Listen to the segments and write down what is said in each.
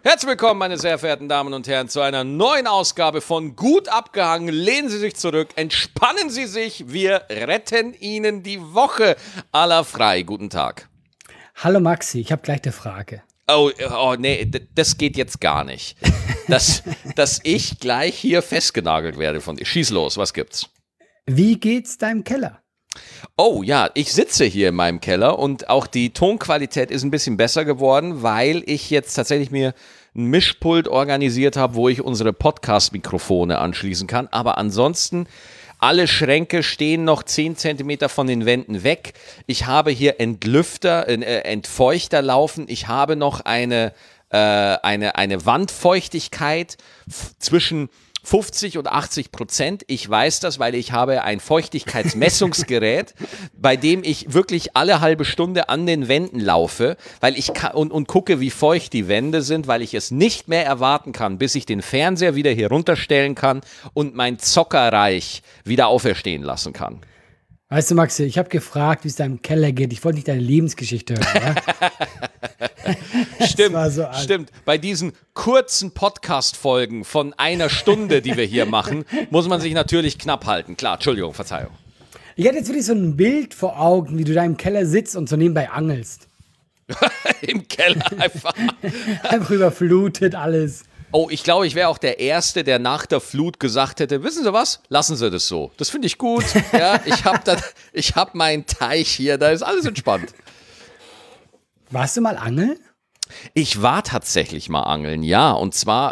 Herzlich willkommen, meine sehr verehrten Damen und Herren, zu einer neuen Ausgabe von Gut abgehangen. Lehnen Sie sich zurück, entspannen Sie sich, wir retten Ihnen die Woche. Aller frei, guten Tag. Hallo Maxi, ich habe gleich eine Frage. Oh nee, das geht jetzt gar nicht. Dass ich gleich hier festgenagelt werde von dir. Schieß los, was gibt's? Wie geht's deinem Keller? Oh ja, ich sitze hier in meinem Keller und auch die Tonqualität ist ein bisschen besser geworden, weil ich jetzt tatsächlich mir ein Mischpult organisiert habe, wo ich unsere Podcast-Mikrofone anschließen kann. Aber ansonsten, alle Schränke stehen noch 10 Zentimeter von den Wänden weg. Ich habe hier Entfeuchter laufen. Ich habe noch eine Wandfeuchtigkeit zwischen 50 und 80%. Ich weiß das, weil ich habe ein Feuchtigkeitsmessungsgerät, bei dem ich wirklich alle halbe Stunde an den Wänden laufe, weil ich und gucke, wie feucht die Wände sind, weil ich es nicht mehr erwarten kann, bis ich den Fernseher wieder hier runterstellen kann und mein Zockerreich wieder auferstehen lassen kann. Weißt du, Maxi, ich habe gefragt, wie es deinem Keller geht. Ich wollte nicht deine Lebensgeschichte hören. Ja? Stimmt. Bei diesen kurzen Podcast-Folgen von einer Stunde, die wir hier machen, muss man sich natürlich knapp halten. Klar, Entschuldigung, Verzeihung. Ich hatte jetzt wirklich so ein Bild vor Augen, wie du da im Keller sitzt und so nebenbei angelst. Im Keller einfach. Einfach überflutet alles. Oh, ich glaube, ich wäre auch der Erste, der nach der Flut gesagt hätte, wissen Sie was, lassen Sie das so. Das finde ich gut. Ja, ich hab meinen Teich hier, da ist alles entspannt. Warst du mal angeln? Ich war tatsächlich mal angeln, ja. Und zwar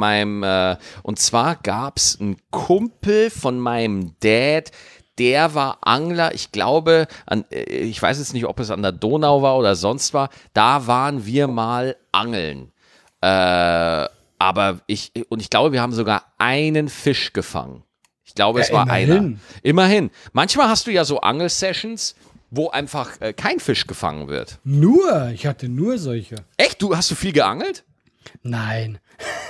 gab's einen Kumpel von meinem Dad, der war Angler, ich glaube, ich weiß jetzt nicht, ob es an der Donau war oder sonst war, da waren wir mal angeln. Aber ich glaube, wir haben sogar einen Fisch gefangen. Ich glaube, es war einer. Immerhin. Manchmal hast du ja so Angelsessions, wo einfach kein Fisch gefangen wird. Ich hatte nur solche. Echt? Hast du viel geangelt? Nein.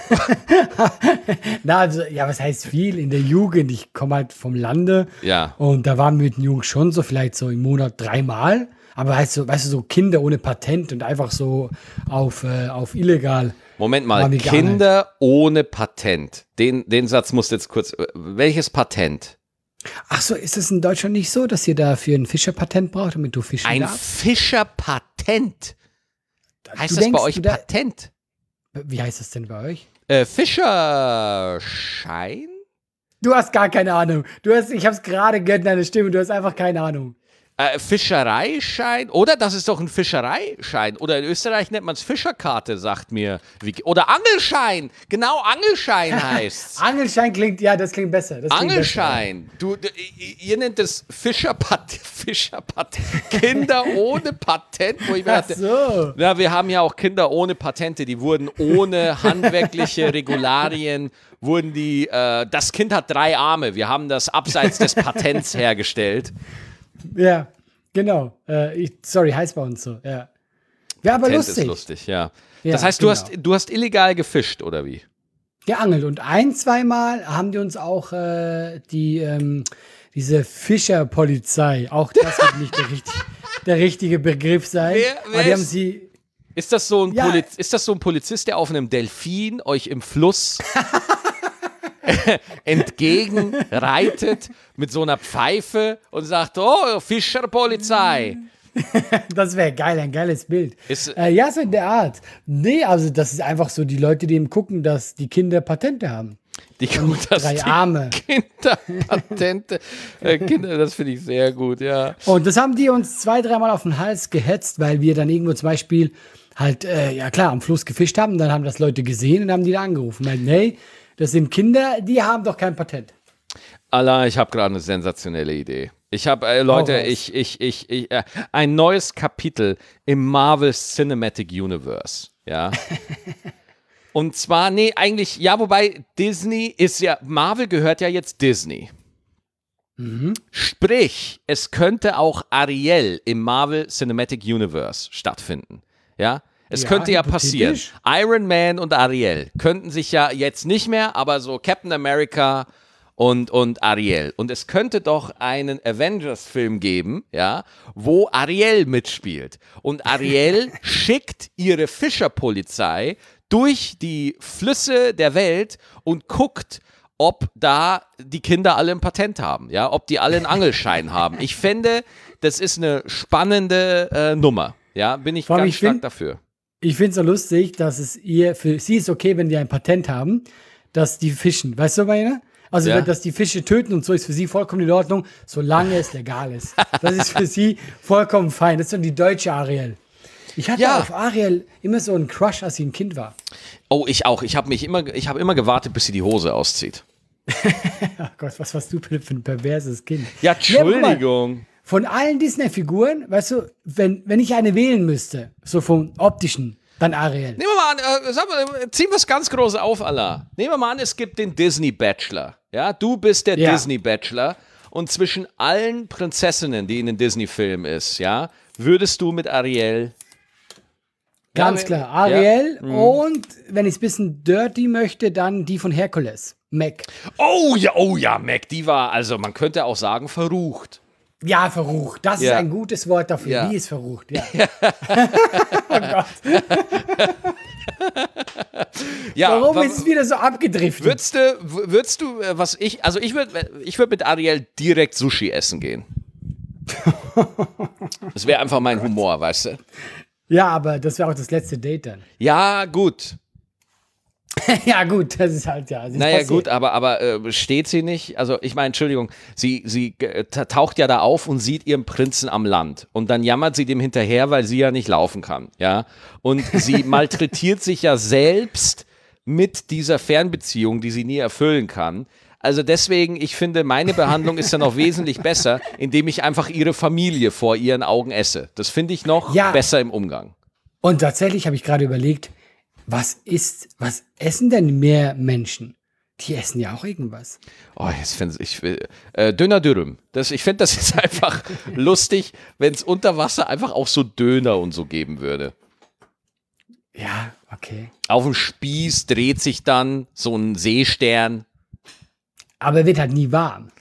Was heißt viel? In der Jugend, ich komme halt vom Lande. Ja. Und da waren wir mit den Jungs schon so vielleicht so im Monat 3-mal. Aber weißt du, so Kinder ohne Patent und einfach so auf illegal. Moment mal, Kinder ohne Patent. Den Satz musst du jetzt kurz. Welches Patent? Ach so, ist es in Deutschland nicht so, dass ihr dafür ein Fischerpatent braucht, damit du fischen darfst? Ein Fischerpatent? Heißt das bei euch Patent? Wie heißt das denn bei euch? Fischerschein? Du hast gar keine Ahnung. Ich hab's gerade gehört in deiner Stimme, du hast einfach keine Ahnung. Fischereischein? Oder? Das ist doch ein Fischereischein. Oder in Österreich nennt man es Fischerkarte, sagt mir. Oder Angelschein. Genau, Angelschein heißt's. Angelschein klingt besser. Angelschein. Ihr nennt es Fischerpatent. Kinder ohne Patent. Wo ich mir dachte, so. Ja, wir haben ja auch Kinder ohne Patente. Die wurden ohne handwerkliche Regularien, das Kind hat 3 Arme. Wir haben das abseits des Patents hergestellt. Ja, genau. Heißt bei uns so, ja. Ja, aber Patent lustig. Ist lustig, ja. Ja, das heißt, genau. du hast illegal gefischt, oder wie? Geangelt. Und 1-2 Mal haben die uns auch diese Fischerpolizei, auch das wird nicht der richtige Begriff sein. Wer die haben sie. Ist das so ein Polizist, der auf einem Delfin euch im Fluss entgegenreitet mit so einer Pfeife und sagt, oh, Fischerpolizei. Das wäre geil, ein geiles Bild. So in der Art. Nee, also das ist einfach so die Leute, die eben gucken, dass die Kinder Patente haben. Die gucken, dass 3 Arme. Kinder Patente. Das finde ich sehr gut, ja. Und das haben die uns 2-3 Mal auf den Hals gehetzt, weil wir dann irgendwo zum Beispiel halt, am Fluss gefischt haben. Dann haben das Leute gesehen und haben die da angerufen. Weil, nee, das sind Kinder, die haben doch kein Patent. Allah, ich habe gerade eine sensationelle Idee. Ich habe, Leute, ein neues Kapitel im Marvel Cinematic Universe, ja. Und zwar, wobei Marvel gehört ja jetzt Disney. Mhm. Sprich, es könnte auch Ariel im Marvel Cinematic Universe stattfinden, ja. Es könnte ja passieren. Iron Man und Ariel könnten sich ja jetzt nicht mehr, aber so Captain America und Ariel. Und es könnte doch einen Avengers-Film geben, ja, wo Ariel mitspielt. Und Ariel schickt ihre Fischerpolizei durch die Flüsse der Welt und guckt, ob da die Kinder alle ein Patent haben, ja, ob die alle einen Angelschein haben. Ich fände, das ist eine spannende Nummer, ja, bin ich ganz stark dafür. Ich finde es so lustig, dass für sie ist okay, wenn die ein Patent haben, dass die fischen. Weißt du, meine? Also, dass die Fische töten und so ist für sie vollkommen in Ordnung, solange es legal ist. Das ist für sie vollkommen fein. Das ist so die deutsche Ariel. Ich hatte auf Ariel immer so einen Crush, als sie ein Kind war. Oh, ich auch. Ich habe immer gewartet, bis sie die Hose auszieht. Ach Gott, was warst du für ein perverses Kind? Ja, Entschuldigung. Ja, von allen Disney-Figuren, weißt du, wenn ich eine wählen müsste, so vom optischen, dann Ariel. Nehmen wir mal an, ziehen wir es ganz groß auf, Allah. Nehmen wir mal an, es gibt den Disney-Bachelor. Ja, du bist der Disney-Bachelor und zwischen allen Prinzessinnen, die in den Disney-Film ist, ja, würdest du mit Ariel... Ganz klar, Ariel und wenn ich es ein bisschen dirty möchte, dann die von Herkules, Meg. Oh ja, Meg, die war, also man könnte auch sagen, verrucht. Ja, verrucht. Das ist ein gutes Wort dafür. Ja. Die ist verrucht, ja. Oh Gott. Warum ist es wieder so abgedriftet? Würdest du, ich würde mit Ariel direkt Sushi essen gehen. Das wäre einfach mein Humor, weißt du? Ja, aber das wäre auch das letzte Date dann. Ja, gut. Ja, gut, das ist halt, ja. Naja, gut, aber steht sie nicht? Also, ich meine, Entschuldigung, sie taucht ja da auf und sieht ihren Prinzen am Land. Und dann jammert sie dem hinterher, weil sie ja nicht laufen kann, ja. Und sie malträtiert sich ja selbst mit dieser Fernbeziehung, die sie nie erfüllen kann. Also deswegen, ich finde, meine Behandlung ist ja noch wesentlich besser, indem ich einfach ihre Familie vor ihren Augen esse. Das finde ich noch besser im Umgang. Und tatsächlich habe ich gerade überlegt, was essen denn mehr Menschen? Die essen ja auch irgendwas. Oh, jetzt finde ich, Döner Dürüm. Ich finde, das ist einfach lustig, wenn es unter Wasser einfach auch so Döner und so geben würde. Ja, okay. Auf dem Spieß dreht sich dann so ein Seestern. Aber er wird halt nie warm.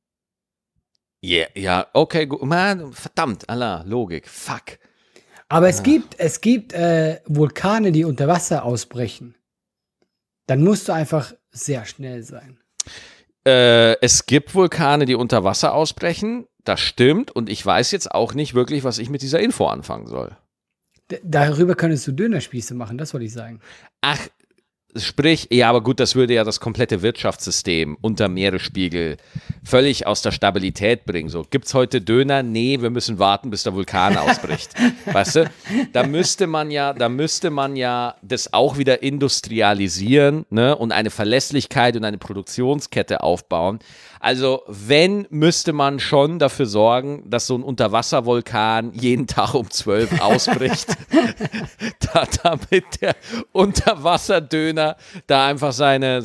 Ja, okay, gut. Man, verdammt, Allah, Logik, fuck. Aber es gibt Vulkane, die unter Wasser ausbrechen. Dann musst du einfach sehr schnell sein. Es gibt Vulkane, die unter Wasser ausbrechen, das stimmt. Und ich weiß jetzt auch nicht wirklich, was ich mit dieser Info anfangen soll. Darüber könntest du Dönerspieße machen, das wollte ich sagen. Ach, sprich, ja, aber gut, das würde ja das komplette Wirtschaftssystem unter Meeresspiegel völlig aus der Stabilität bringen. So, gibt's heute Döner? Nee, wir müssen warten, bis der Vulkan ausbricht. Weißt du? Da müsste man ja das auch wieder industrialisieren, ne, und eine Verlässlichkeit und eine Produktionskette aufbauen. Also, müsste man schon dafür sorgen, dass so ein Unterwasservulkan jeden Tag um 12 ausbricht, damit der Unterwasserdöner da einfach seine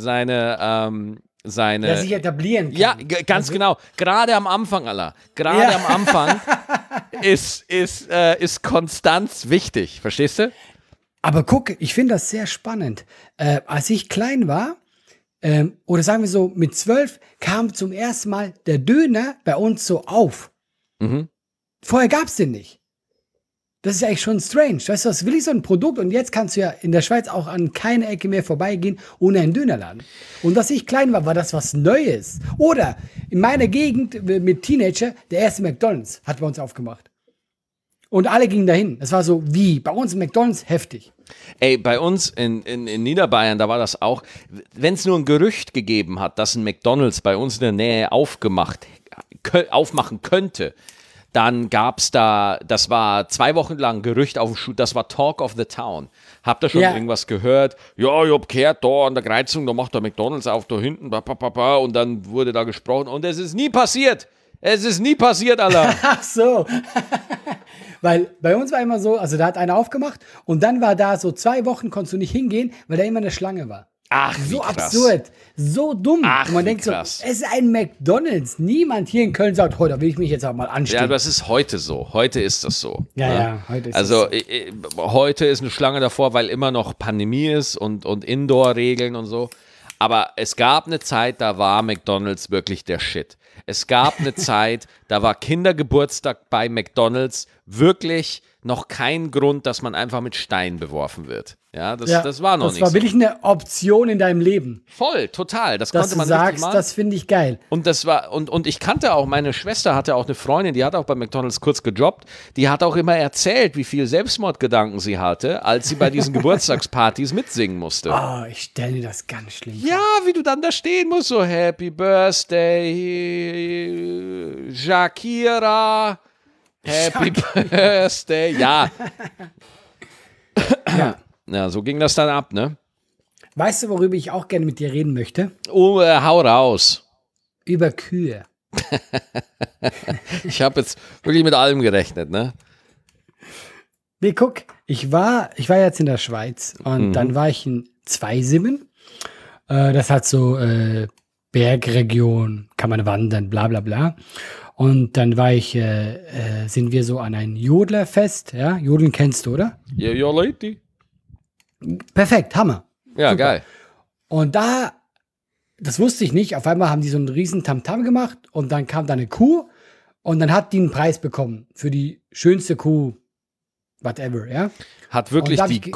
sich etablieren kann. Ja, ganz genau. Gerade am Anfang, Allah. Gerade am Anfang ist Konstanz wichtig. Verstehst du? Aber guck, ich finde das sehr spannend. Als ich klein war, oder sagen wir so, mit 12 kam zum ersten Mal der Döner bei uns so auf. Mhm. Vorher gab es den nicht. Das ist ja eigentlich schon strange. Weißt du, was will ich so ein Produkt? Und jetzt kannst du ja in der Schweiz auch an keine Ecke mehr vorbeigehen ohne einen Dönerladen. Und als ich klein war, war das was Neues. Oder in meiner Gegend mit Teenager, der erste McDonald's hat bei uns aufgemacht. Und alle gingen dahin. Es war so wie bei uns McDonald's heftig. Ey, bei uns in Niederbayern, da war das auch, wenn es nur ein Gerücht gegeben hat, dass ein McDonald's bei uns in der Nähe aufmachen könnte, dann gab's das war 2 Wochen lang Gerücht auf dem Schuh, das war Talk of the Town. Habt ihr schon irgendwas gehört? Ja, ich hab gehört, da an der Kreuzung, da macht der McDonald's auf, da hinten, und dann wurde da gesprochen und es ist nie passiert. Es ist nie passiert, Alter. Ach so. Weil bei uns war immer so, also da hat einer aufgemacht und dann war da so 2 Wochen, konntest du nicht hingehen, weil da immer eine Schlange war. Ach, wie so krass. Absurd, so dumm. Ach, und man denkt krass. so, es ist ein McDonald's. Niemand hier in Köln sagt, da will ich mich jetzt auch mal anstellen. Ja, das ist heute so. Heute ist das so. Ja, heute ist also, das so. Heute ist eine Schlange davor, weil immer noch Pandemie ist und Indoor-Regeln und so. Aber es gab eine Zeit, da war McDonald's wirklich der Shit. Es gab eine Zeit, da war Kindergeburtstag bei McDonald's wirklich noch kein Grund, dass man einfach mit Steinen beworfen wird. Ja, das war noch nicht so. Das war wirklich eine Option in deinem Leben. Voll, total. Das Dass konnte du man sagst, richtig machen. das finde ich geil. Und das war, und ich kannte auch, meine Schwester hatte auch eine Freundin, die hat auch bei McDonald's kurz gejobbt, die hat auch immer erzählt, wie viel Selbstmordgedanken sie hatte, als sie bei diesen Geburtstagspartys mitsingen musste. Oh, ich stelle mir das ganz schlimm vor. Ja, wie du dann da stehen musst, so Happy Birthday, Shakira, Happy Birthday, ja. Ja, so ging das dann ab, ne? Weißt du, worüber ich auch gerne mit dir reden möchte? Oh, hau raus. Über Kühe. Ich habe jetzt wirklich mit allem gerechnet, ne? Nee, guck, ich war jetzt in der Schweiz und dann war ich in Zweisimmen. Das hat so Bergregion, kann man wandern, bla bla bla. Und dann sind wir so an ein Jodlerfest, ja? Jodeln kennst du, oder? Ja, ja, Leute. Perfekt, Hammer. Ja, Super. geil. Und das wusste ich nicht, auf einmal haben die so einen riesen Tamtam gemacht und dann kam da eine Kuh und dann hat die einen Preis bekommen für die schönste Kuh, whatever, ja. Hat wirklich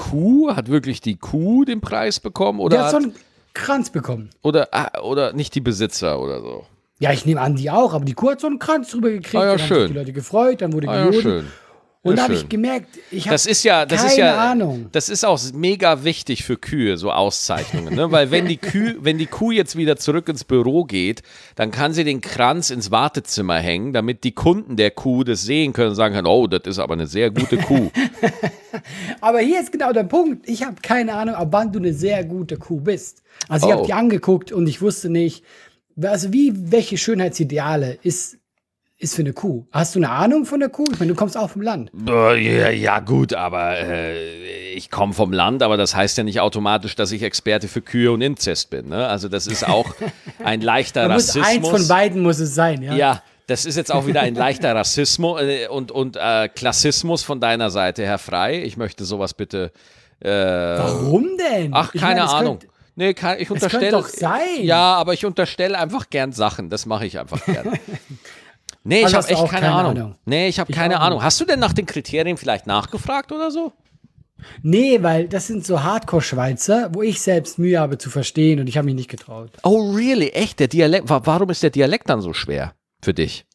die Kuh den Preis bekommen? Oder Der hat so einen Kranz bekommen. oder nicht die Besitzer oder so? Ja, ich nehme an, die auch, aber die Kuh hat so einen Kranz drüber gekriegt. Ah, ja, dann haben schön. sich die Leute gefreut, dann wurde Ah, ja, gejodelt. schön. Und Ja, da habe schön. ich gemerkt, ich habe Das keine Ahnung. Das ist auch mega wichtig für Kühe, so Auszeichnungen, ne? Weil wenn die Kuh jetzt wieder zurück ins Büro geht, dann kann sie den Kranz ins Wartezimmer hängen, damit die Kunden der Kuh das sehen können und sagen können, oh, das ist aber eine sehr gute Kuh. Aber hier ist genau der Punkt. Ich habe keine Ahnung, ab wann du eine sehr gute Kuh bist. Also ich Oh. habe die angeguckt und ich wusste nicht, also welche Schönheitsideale ist für eine Kuh. Hast du eine Ahnung von der Kuh? Ich meine, du kommst auch vom Land. Ja, gut, aber ich komme vom Land, aber das heißt ja nicht automatisch, dass ich Experte für Kühe und Inzest bin. Ne? Also das ist auch ein leichter Rassismus. Eins von beiden muss es sein, ja? Ja, das ist jetzt auch wieder ein leichter Rassismus und Klassismus von deiner Seite, Herr Frey. Ich möchte sowas bitte. Warum denn? Ach, Ich keine meine, Ahnung. Nee, ich unterstelle. könnte doch sein. Ja, aber ich unterstelle einfach gern Sachen. Das mache ich einfach gern. Nee, ich Also habe hast du echt auch keine keine Ahnung. Ahnung. Nee, ich habe Ich keine auch Ahnung. nicht. Hast du denn nach den Kriterien vielleicht nachgefragt oder so? Nee, weil das sind so Hardcore-Schweizer, wo ich selbst Mühe habe zu verstehen und ich habe mich nicht getraut. Oh, really? Echt? Der Dialekt? Warum ist der Dialekt dann so schwer für dich?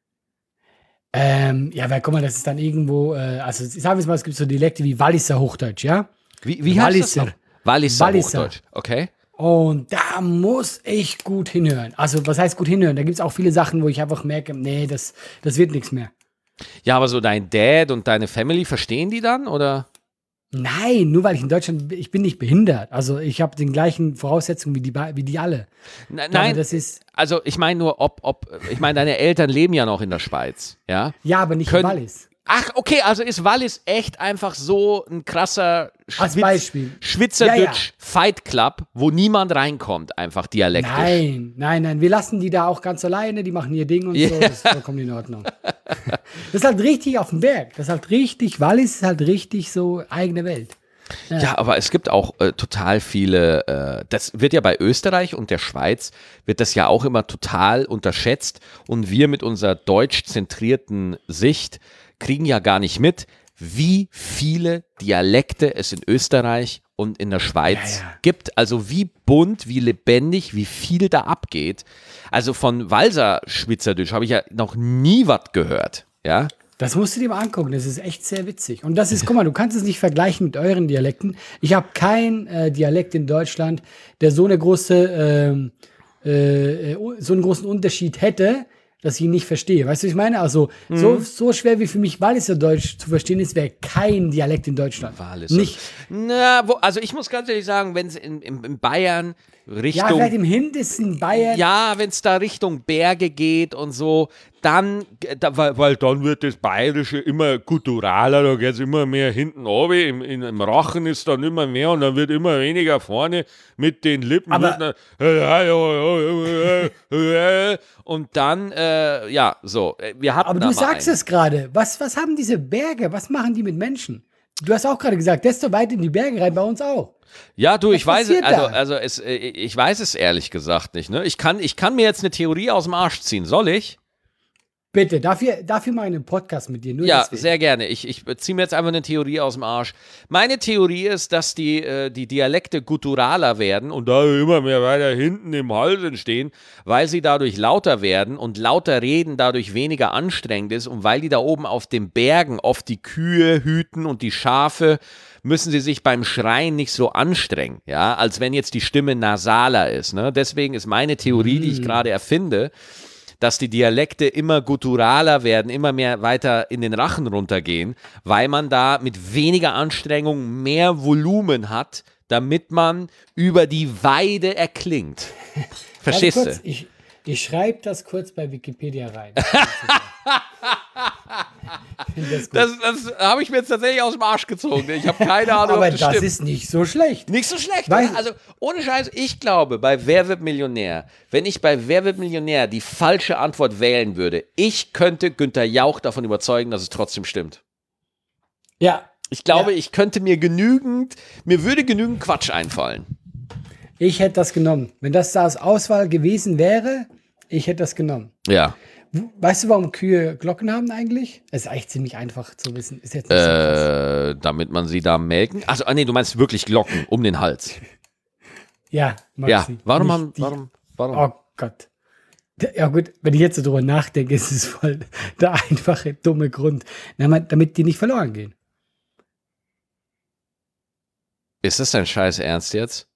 Ja, weil guck mal, das ist dann irgendwo, also sagen wir mal, es gibt so Dialekte wie Walliser Hochdeutsch, ja? Wie heißt das noch? Walliser Walliser. Hochdeutsch. Okay. Und da muss ich gut hinhören. Also, was heißt gut hinhören? Da gibt es auch viele Sachen, wo ich einfach merke, nee, das wird nichts mehr. Ja, aber so dein Dad und deine Family, verstehen die dann, oder? Nein, nur weil ich in Deutschland, ich bin nicht behindert. Also, ich habe den gleichen Voraussetzungen wie die alle. Nein, Aber das ist, also ich meine nur, ich meine, deine Eltern leben ja noch in der Schweiz, ja? ja, aber nicht in Wallis. Ach, okay, also ist Wallis echt einfach so ein krasser Als Beispiel. Schweizerdeutsch Ja, ja. Fight Club, wo niemand reinkommt, einfach dialektisch. Nein, wir lassen die da auch ganz alleine, die machen ihr Ding und so, das ist vollkommen in Ordnung. Das ist halt richtig auf dem Berg, das ist halt richtig, Wallis ist halt richtig so eigene Welt. Ja, aber es gibt auch total viele, das wird ja bei Österreich und der Schweiz, wird das ja auch immer total unterschätzt und wir mit unserer deutsch-zentrierten Sicht kriegen ja gar nicht mit, wie viele Dialekte es in Österreich und in der Schweiz gibt. Also wie bunt, wie lebendig, wie viel da abgeht. Also von Walser Schweizerdeutsch habe ich ja noch nie was gehört, ja. Das musst du dir mal angucken, das ist echt sehr witzig. Und das ist, guck mal, du kannst es nicht vergleichen mit euren Dialekten. Ich habe keinen Dialekt in Deutschland, der so einen großen Unterschied hätte, dass ich ihn nicht verstehe. Weißt du, was ich meine? Also so schwer wie für mich Walliser Deutsch zu verstehen ist, wäre kein Dialekt in Deutschland. Walliser. Nicht. Na, also ich muss ganz ehrlich sagen, wenn es in Bayern Ja, Richtung... vielleicht im Hintesten Bayern. Ja, wenn es da Richtung Berge geht und so, dann, weil dann wird das Bayerische immer gutturaler, da geht es immer mehr hinten runter, im Rachen ist dann immer mehr und dann wird immer weniger vorne mit den Lippen. Aber- Und dann, ja, so. Wir hatten Aber da du mal sagst einen. es gerade. Was haben diese Berge? Was machen die mit Menschen? Du hast auch gerade gesagt, desto weiter in die Berge rein, bei uns auch. Ja, du, Was ich weiß, passiert da? ich weiß es ehrlich gesagt nicht. Ne? Ich kann mir jetzt eine Theorie aus dem Arsch ziehen. Soll ich? Bitte, dafür mal einen Podcast mit dir. Nur Ja, deswegen. sehr gerne. Ich ziehe mir jetzt einfach eine Theorie aus dem Arsch. Meine Theorie ist, dass die Dialekte gutturaler werden und da immer mehr weiter hinten im Hals entstehen, weil sie dadurch lauter werden und lauter reden dadurch weniger anstrengend ist und weil die da oben auf den Bergen oft die Kühe hüten und die Schafe, müssen sie sich beim Schreien nicht so anstrengen, ja, als wenn jetzt die Stimme nasaler ist. Ne? Deswegen ist meine Theorie, die ich gerade erfinde, dass die Dialekte immer gutturaler werden, immer mehr weiter in den Rachen runtergehen, weil man da mit weniger Anstrengung mehr Volumen hat, damit man über die Weide erklingt. Verstehst Ganz kurz, du? ich schreibe das kurz bei Wikipedia rein. Das habe ich mir jetzt tatsächlich aus dem Arsch gezogen. Ich habe keine Ahnung, Aber ob das das stimmt. ist nicht so schlecht. Nicht so schlecht, Weil- oder? Also ohne Scheiß, ich glaube, bei Wer wird Millionär, wenn ich bei Wer wird Millionär die falsche Antwort wählen würde, ich könnte Günther Jauch davon überzeugen, dass es trotzdem stimmt. Ja. Ich glaube, Ja. ich könnte mir würde genügend Quatsch einfallen. Ich hätte das genommen. Wenn das da als Auswahl gewesen wäre, ich hätte das genommen. Ja. Weißt du, warum Kühe Glocken haben eigentlich? Es ist eigentlich ziemlich einfach zu wissen. Ist jetzt nicht so krass. Damit man sie da melken. Also, nee, du meinst wirklich Glocken um den Hals. Ja, Ja. Maxi. Warum Nicht haben, die- warum? Oh Gott. Ja gut, wenn ich jetzt so drüber nachdenke, ist es voll der einfache, dumme Grund. Damit die nicht verloren gehen. Ist das dein scheiß Ernst jetzt?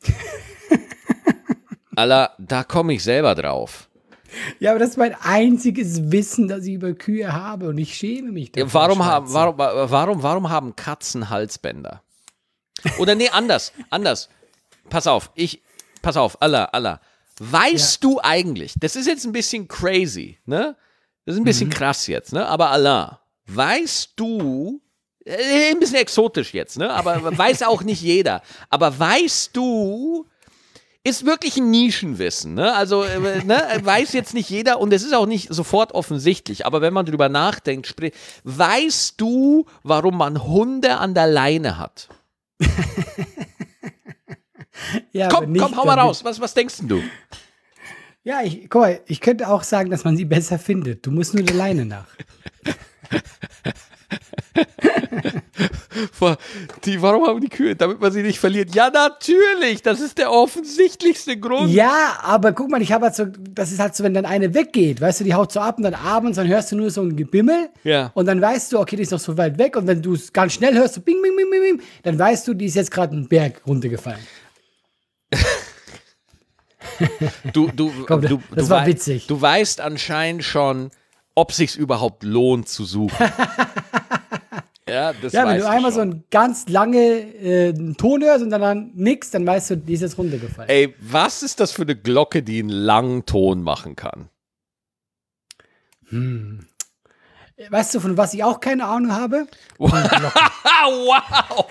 Alter, da komme ich selber drauf. Ja, aber das ist mein einziges Wissen, das ich über Kühe habe und ich schäme mich dafür. Ja, warum Schweizer. haben Katzen Halsbänder? Oder nee, anders. Pass auf, Allah. Weißt du eigentlich, das ist jetzt ein bisschen crazy, ne? Das ist ein bisschen krass jetzt, ne? Aber Allah, weißt du, ein bisschen exotisch jetzt, ne? Aber weiß auch nicht jeder. Aber weißt du, ist wirklich ein Nischenwissen, ne? Also, ne, weiß jetzt nicht jeder und es ist auch nicht sofort offensichtlich, aber wenn man drüber nachdenkt, weißt du, warum man Hunde an der Leine hat? Ja, Komm, aber nicht hau mal damit- raus. Was denkst denn du? Ja, guck mal, ich könnte auch sagen, dass man sie besser findet. Du musst nur der Leine nach. Warum haben die Kühe? Damit man sie nicht verliert. Ja, natürlich. Das ist der offensichtlichste Grund. Ja, aber guck mal, ich habe halt so, das ist halt so, wenn dann eine weggeht, weißt du, die haut so ab und dann abends, dann hörst du nur so ein Gebimmel. Ja. Und dann weißt du, okay, die ist noch so weit weg. Und wenn du es ganz schnell hörst, so bing, bing, bing, bing, bing, dann weißt du, die ist jetzt gerade einen Berg runtergefallen. Komm, das war witzig. Du weißt anscheinend schon, ob sich's überhaupt lohnt zu suchen. Ja, das Ja, wenn weißt du einmal schon. so einen ganz lange Ton hörst und dann nix, dann weißt du, die ist jetzt runtergefallen. Ey, was ist das für eine Glocke, die einen langen Ton machen kann? Weißt du, von was ich auch keine Ahnung habe? Wow!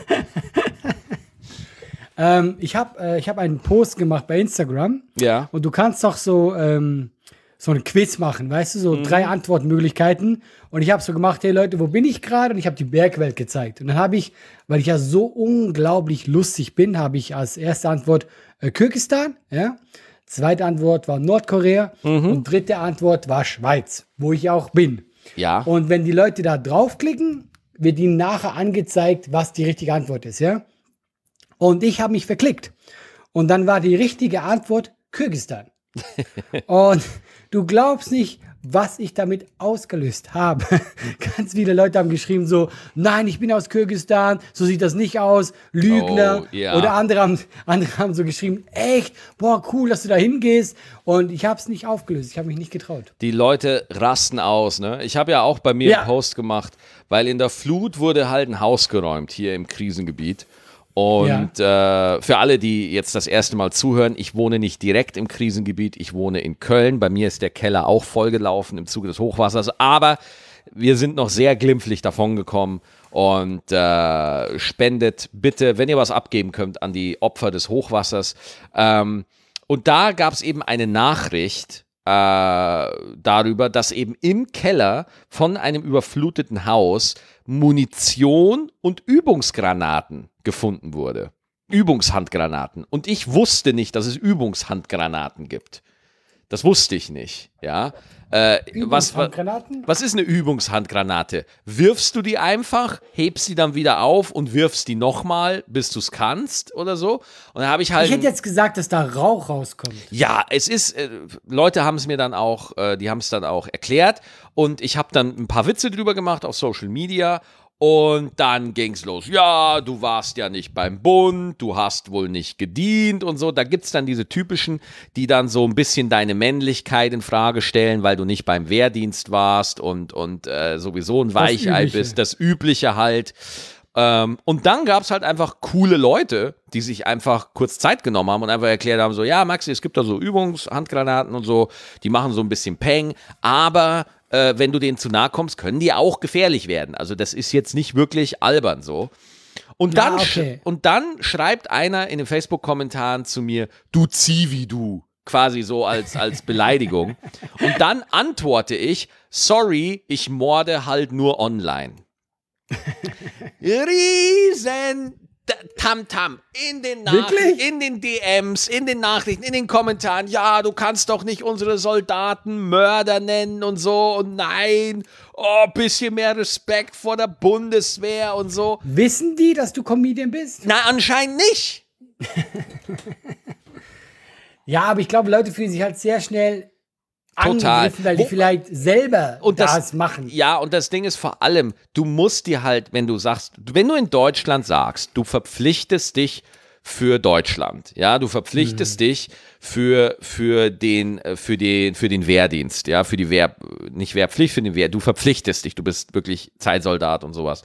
Ich hab einen Post gemacht bei Instagram Ja. und du kannst doch so ein Quiz machen, weißt du, so 3 Antwortmöglichkeiten. Und ich habe so gemacht, hey Leute, wo bin ich gerade? Und ich habe die Bergwelt gezeigt. Und dann habe ich, weil ich ja so unglaublich lustig bin, habe ich als erste Antwort Kirgisistan, ja. Zweite Antwort war Nordkorea und dritte Antwort war Schweiz, wo ich auch bin. Ja. Und wenn die Leute da draufklicken, wird ihnen nachher angezeigt, was die richtige Antwort ist, ja. Und ich habe mich verklickt. Und dann war die richtige Antwort Kirgisistan. Und du glaubst nicht, was ich damit ausgelöst habe. Ganz viele Leute haben geschrieben so, nein, ich bin aus Kirgisistan, so sieht das nicht aus, Lügner. Oh, ja. Oder andere haben so geschrieben, echt, boah, cool, dass du da hingehst. Und ich habe es nicht aufgelöst, ich habe mich nicht getraut. Die Leute rasten aus, ne? Ich habe ja auch bei mir Ja. einen Post gemacht, weil in der Flut wurde halt ein Haus geräumt hier im Krisengebiet. Und für alle, die jetzt das erste Mal zuhören, ich wohne nicht direkt im Krisengebiet, ich wohne in Köln. Bei mir ist der Keller auch vollgelaufen im Zuge des Hochwassers, aber wir sind noch sehr glimpflich davongekommen und spendet bitte, wenn ihr was abgeben könnt, an die Opfer des Hochwassers. Und da gab es eben eine Nachricht darüber, dass eben im Keller von einem überfluteten Haus Munition und Übungsgranaten gefunden wurde. Übungshandgranaten. Und ich wusste nicht, dass es Übungshandgranaten gibt. Das wusste ich nicht, ja. Übungshandgranaten? Was ist eine Übungshandgranate? Wirfst du die einfach, hebst die dann wieder auf und wirfst die nochmal, bis du es kannst oder so? Und dann habe ich halt. Ich hätte jetzt gesagt, dass da Rauch rauskommt. Ja, es ist, Leute haben es mir dann auch, die haben es dann auch erklärt und ich habe dann ein paar Witze drüber gemacht auf Social Media. Und dann ging's los. Ja, du warst ja nicht beim Bund, du hast wohl nicht gedient und so. Da gibt's dann diese typischen, die dann so ein bisschen deine Männlichkeit in Frage stellen, weil du nicht beim Wehrdienst warst und sowieso ein Weichei bist. Das Übliche halt. Und dann gab's halt einfach coole Leute, die sich einfach kurz Zeit genommen haben und einfach erklärt haben, so, ja, Maxi, es gibt da so Übungshandgranaten und so, die machen so ein bisschen Peng, aber wenn du denen zu nahe kommst, können die auch gefährlich werden. Also das ist jetzt nicht wirklich albern so. Und dann, und dann schreibt einer in den Facebook-Kommentaren zu mir, du Zivi, du. Quasi so als Beleidigung. Und dann antworte ich, sorry, ich morde halt nur online. Riesen Tamtam in den Nachrichten, in den DMs, in den Nachrichten, in den Kommentaren. Ja, du kannst doch nicht unsere Soldaten Mörder nennen und so. Und nein, oh, bisschen mehr Respekt vor der Bundeswehr und so. Wissen die, dass du Comedian bist? Na, anscheinend nicht. Ja, aber ich glaube, Leute fühlen sich halt sehr schnell angegriffen, weil die vielleicht selber das machen. Ja, und das Ding ist vor allem, du musst dir halt, wenn du in Deutschland sagst, du verpflichtest dich für Deutschland, ja, du verpflichtest dich für den Wehrdienst, ja, für die nicht Wehrpflicht, für den du verpflichtest dich, du bist wirklich Zeitsoldat und sowas.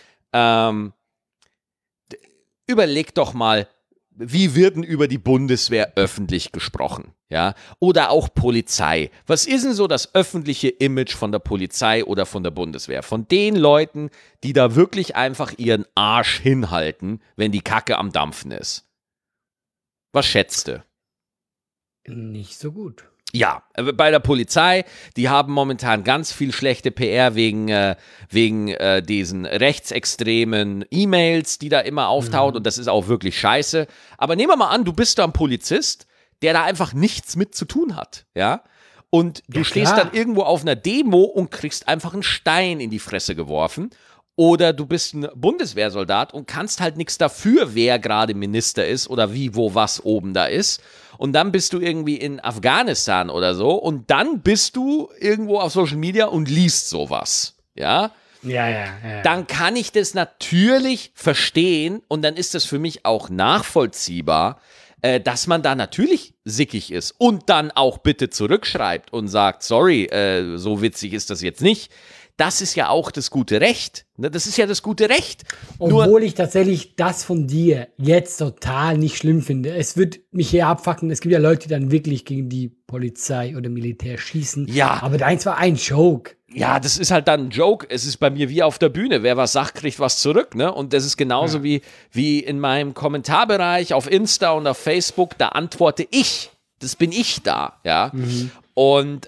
Überleg doch mal, wie wird denn über die Bundeswehr öffentlich gesprochen? Ja? Oder auch Polizei. Was ist denn so das öffentliche Image von der Polizei oder von der Bundeswehr? Von den Leuten, die da wirklich einfach ihren Arsch hinhalten, wenn die Kacke am Dampfen ist. Was schätzt du? Nicht so gut. Ja, bei der Polizei, die haben momentan ganz viel schlechte PR wegen diesen rechtsextremen E-Mails, die da immer auftauchen und das ist auch wirklich scheiße. Aber nehmen wir mal an, du bist da ein Polizist, der da einfach nichts mit zu tun hat, ja? Und du stehst dann irgendwo auf einer Demo und kriegst einfach einen Stein in die Fresse geworfen. Oder du bist ein Bundeswehrsoldat und kannst halt nichts dafür, wer gerade Minister ist oder wie, wo, was oben da ist. Und dann bist du irgendwie in Afghanistan oder so und dann bist du irgendwo auf Social Media und liest sowas, ja? Ja. Dann kann ich das natürlich verstehen und dann ist das für mich auch nachvollziehbar, dass man da natürlich sickig ist und dann auch bitte zurückschreibt und sagt, sorry, so witzig ist das jetzt nicht. Das ist ja auch das gute Recht. Das ist ja das gute Recht. Obwohl ich tatsächlich das von dir jetzt total nicht schlimm finde. Es wird mich hier abfucken. Es gibt ja Leute, die dann wirklich gegen die Polizei oder Militär schießen. Ja. Aber deins war ein Joke. Ja, das ist halt dann ein Joke. Es ist bei mir wie auf der Bühne. Wer was sagt, kriegt was zurück, ne? Und das ist genauso wie in meinem Kommentarbereich auf Insta und auf Facebook. Da antworte ich. Das bin ich da, ja. Und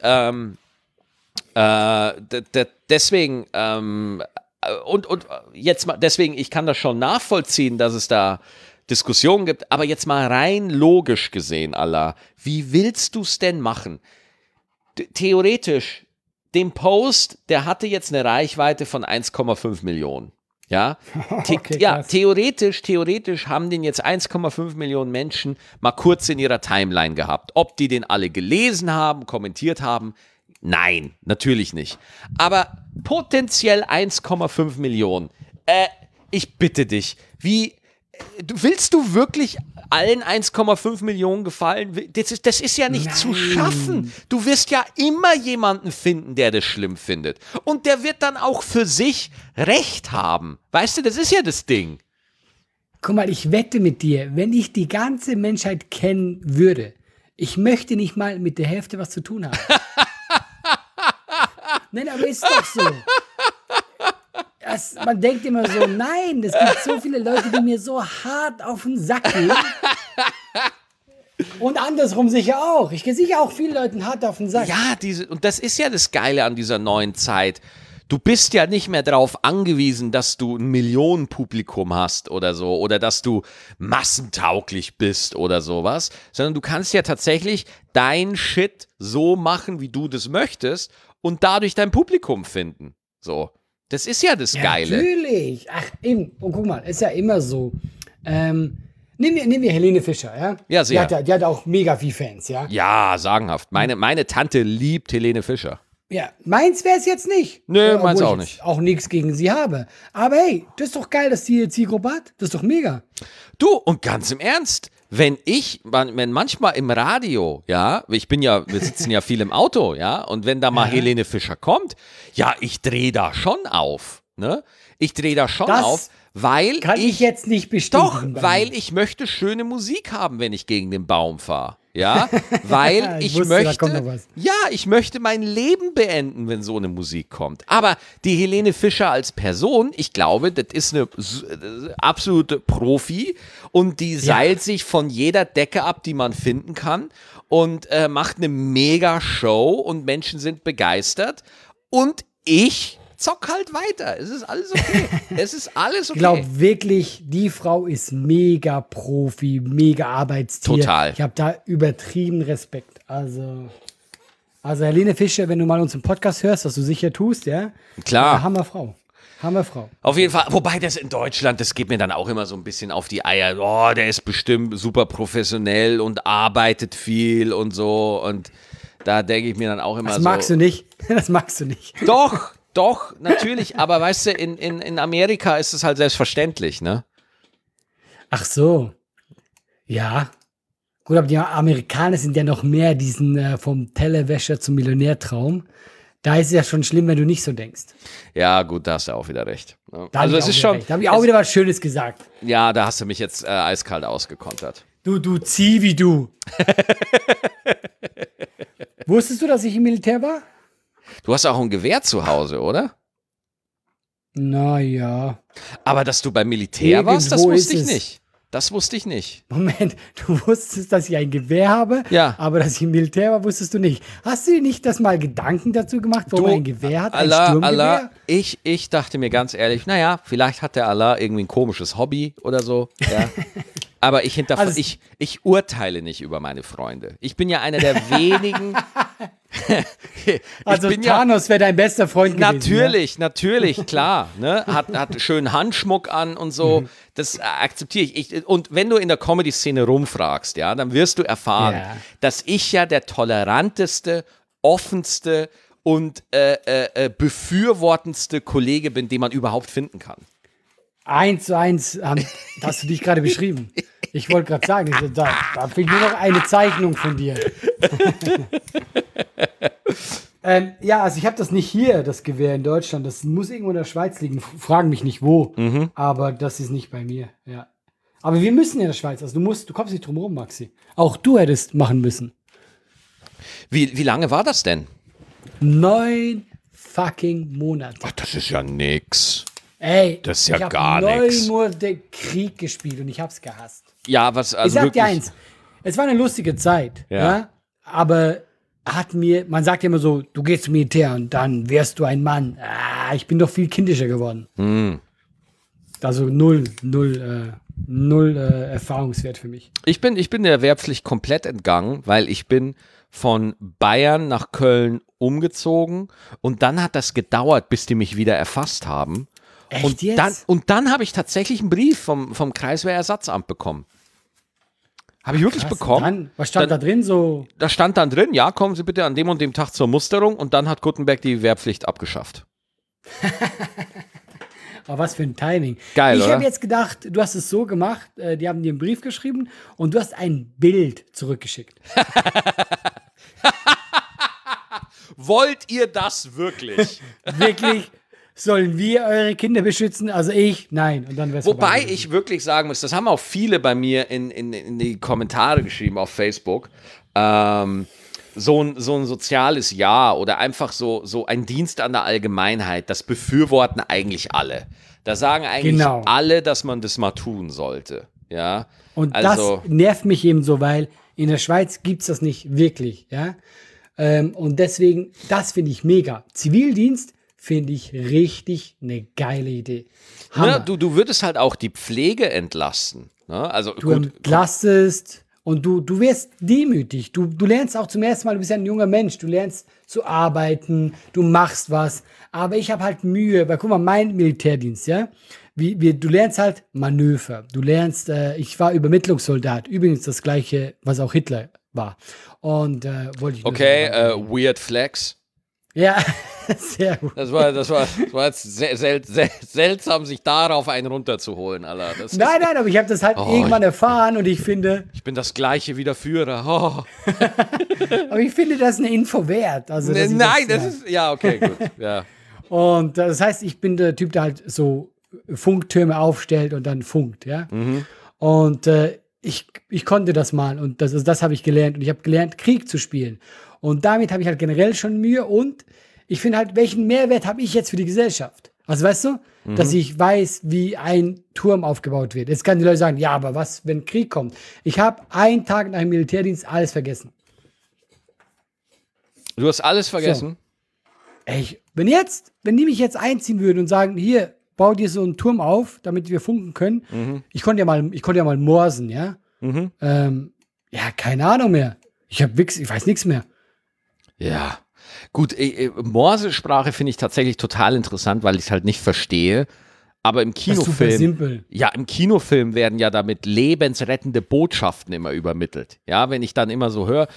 deswegen jetzt mal, deswegen, ich kann das schon nachvollziehen, dass es da Diskussionen gibt, aber jetzt mal rein logisch gesehen, Allah, wie willst du es denn machen? Theoretisch, dem Post, der hatte jetzt eine Reichweite von 1,5 Millionen. Ja, Okay, ja, theoretisch haben den jetzt 1,5 Millionen Menschen mal kurz in ihrer Timeline gehabt. Ob die den alle gelesen haben, kommentiert haben, nein, natürlich nicht. Aber potenziell 1,5 Millionen. Ich bitte dich, willst du wirklich allen 1,5 Millionen gefallen? Das ist ja nicht zu schaffen. Du wirst ja immer jemanden finden, der das schlimm findet. Und der wird dann auch für sich Recht haben. Weißt du, das ist ja das Ding. Guck mal, ich wette mit dir, wenn ich die ganze Menschheit kennen würde, ich möchte nicht mal mit der Hälfte was zu tun haben. Nein, aber ist doch so. Man denkt immer so, nein, es gibt so viele Leute, die mir so hart auf den Sack gehen. Und andersrum sicher auch. Ich gehe sicher auch vielen Leuten hart auf den Sack. Ja, und das ist ja das Geile an dieser neuen Zeit. Du bist ja nicht mehr darauf angewiesen, dass du ein Millionenpublikum hast oder so oder dass du massentauglich bist oder sowas, sondern du kannst ja tatsächlich dein Shit so machen, wie du das möchtest und dadurch dein Publikum finden. So. Das ist ja das Geile. Natürlich. Ach, eben. Und guck mal, ist ja immer so. Nehmen wir Helene Fischer, ja? Ja, sicher. Die hat auch mega viel Fans, ja? Ja, sagenhaft. Meine Tante liebt Helene Fischer. Ja, meins wäre es jetzt nicht. Nö, Obwohl meins ich auch jetzt nicht. Auch nichts gegen sie habe. Aber hey, das ist doch geil, dass die Zielgruppe hat. Das ist doch mega. Du, und ganz im Ernst, wenn manchmal im Radio, ja, wir sitzen ja viel im Auto, ja, und wenn da mal Helene Fischer kommt, ja, ich drehe da schon auf, ne? Ich drehe da schon Das auf, weil Kann ich jetzt nicht bestätigen. Doch, weil ich möchte schöne Musik haben, wenn ich gegen den Baum fahre. Ja, weil Ich wusste, da kommt noch was. ich möchte mein Leben beenden, wenn so eine Musik kommt. Aber die Helene Fischer als Person, ich glaube, das ist eine absolute Profi und die seilt sich von jeder Decke ab, die man finden kann und macht eine mega Show und Menschen sind begeistert und ich zock halt weiter. Es ist alles okay. Es ist alles okay. Ich glaube wirklich, die Frau ist mega Profi, mega Arbeitstier. Total. Ich habe da übertrieben Respekt. Also Helene Fischer, wenn du mal unseren Podcast hörst, was du sicher tust, ja? Klar. Hammerfrau. Auf jeden Fall, wobei das in Deutschland, das geht mir dann auch immer so ein bisschen auf die Eier. Oh, der ist bestimmt super professionell und arbeitet viel und so. Und da denke ich mir dann auch immer so. Das magst du nicht. Das magst du nicht. Doch, natürlich, aber weißt du, in Amerika ist es halt selbstverständlich, ne? Ach so. Ja. Gut, aber die Amerikaner sind ja noch mehr diesen vom Tellerwäscher zum Millionärtraum. Da ist es ja schon schlimm, wenn du nicht so denkst. Ja, gut, da hast du auch wieder recht. Ne? Da Also hab es ich ist auch schon. recht. Da habe ich auch wieder was Schönes gesagt. Ja, da hast du mich jetzt eiskalt ausgekontert. Du zieh wie du. Wusstest du, dass ich im Militär war? Du hast auch ein Gewehr zu Hause, oder? Naja. Aber dass du beim Militär warst, das Irgendwo wusste ich ist es. nicht. Das wusste ich nicht. Moment, du wusstest, dass ich ein Gewehr habe, Ja. aber dass ich im Militär war, wusstest du nicht. Hast du dir nicht das mal Gedanken dazu gemacht, warum er ein Gewehr hat, ein Sturmgewehr? Ich dachte mir ganz ehrlich, naja, vielleicht hat der Allah irgendwie ein komisches Hobby oder so. Ja. Aber ich urteile nicht über meine Freunde. Ich bin ja einer der wenigen. Also Thanos wäre dein bester Freund gewesen. Natürlich, klar. Ne? Hat schönen Handschmuck an und so. Das akzeptiere ich. Und wenn du in der Comedy-Szene rumfragst, ja, dann wirst du erfahren, dass ich ja der toleranteste, offenste und befürwortendste Kollege bin, den man überhaupt finden kann. 1:1 hast du dich gerade beschrieben. Ich wollte gerade sagen, also da fehlt nur noch eine Zeichnung von dir. Ja, also ich habe das nicht hier, das Gewehr in Deutschland. Das muss irgendwo in der Schweiz liegen. Fragen mich nicht wo. Aber das ist nicht bei mir. Ja. Aber wir müssen in der Schweiz. Also du kommst nicht drum rum, Maxi. Auch du hättest machen müssen. Wie lange war das denn? 9 fucking Monate. Ach, das ist ja nix. Ey, Das ist ja ich gar habe nix. 9 Monate Krieg gespielt und ich hab's gehasst. Ja, was, also Ich sag wirklich. dir eins, es war eine lustige Zeit, Ja. ja, aber man sagt ja immer so, du gehst zum Militär und dann wirst du ein Mann. Ich bin doch viel kindischer geworden. Also null Erfahrungswert für mich. Ich bin der Wehrpflicht komplett entgangen, weil ich bin von Bayern nach Köln umgezogen und dann hat das gedauert, bis die mich wieder erfasst haben. Echt Und jetzt? dann habe ich tatsächlich einen Brief vom Kreiswehrersatzamt bekommen. Habe ich wirklich Krass, bekommen. Dann, was stand da drin so? Da stand dann drin, ja, kommen Sie bitte an dem und dem Tag zur Musterung und dann hat Guttenberg die Wehrpflicht abgeschafft. Oh, was für ein Timing. Geil, ich oder? habe jetzt gedacht, du hast es so gemacht, die haben dir einen Brief geschrieben und du hast ein Bild zurückgeschickt. Wollt ihr das wirklich? Wirklich, sollen wir eure Kinder beschützen? Also nein. Und dann wär's Wobei vorbei gewesen. ich wirklich sagen muss, das haben auch viele bei mir in die Kommentare geschrieben auf Facebook, so ein soziales Ja oder einfach so ein Dienst an der Allgemeinheit, das befürworten eigentlich alle. Da sagen eigentlich alle, dass man das mal tun sollte. Ja, Und also, das nervt mich eben so, weil In der Schweiz gibt es das nicht wirklich, ja. Und deswegen, das finde ich mega. Zivildienst finde ich richtig eine geile Idee. Ja, du würdest halt auch die Pflege entlasten. Ne? Also, Du entlastest und du wirst demütig. Du lernst auch zum ersten Mal, du bist ja ein junger Mensch, du lernst zu arbeiten, du machst was. Aber ich habe halt Mühe, weil guck mal, mein Militärdienst, ja, du lernst halt Manöver. Du lernst, ich war Übermittlungssoldat, übrigens das gleiche, was auch Hitler war. Und wollte ich nur okay, sagen. Weird Flex. Ja, sehr gut. Das war jetzt seltsam, sich darauf einen runterzuholen, Alter. Nein, aber ich habe das halt irgendwann erfahren und ich finde. Ich bin das gleiche wie der Führer. Oh. Aber ich finde das eine Info wert. Also, Nein, das ist. Ja, okay, gut. Ja. Und das heißt, ich bin der Typ, der halt so Funktürme aufstellt und dann funkt, ja. Mhm. Und ich konnte das mal und das habe ich gelernt. Und ich habe gelernt, Krieg zu spielen. Und damit habe ich halt generell schon Mühe und ich finde halt, welchen Mehrwert habe ich jetzt für die Gesellschaft? Also weißt du, dass ich weiß, wie ein Turm aufgebaut wird. Jetzt kann die Leute sagen, ja, aber was, wenn Krieg kommt? Ich habe einen Tag nach dem Militärdienst alles vergessen. Du hast alles vergessen? So. Ey, wenn die mich jetzt einziehen würden und sagen, hier, bau dir so einen Turm auf, damit wir funken können. Ich konnte ja mal morsen, ja. Ja, keine Ahnung mehr. Ich weiß nichts mehr. Ja. Gut, Morsesprache finde ich tatsächlich total interessant, weil ich es halt nicht verstehe. Aber im Kinofilm. Das ist super simpel. Ja, im Kinofilm werden ja damit lebensrettende Botschaften immer übermittelt. Ja, wenn ich dann immer so höre.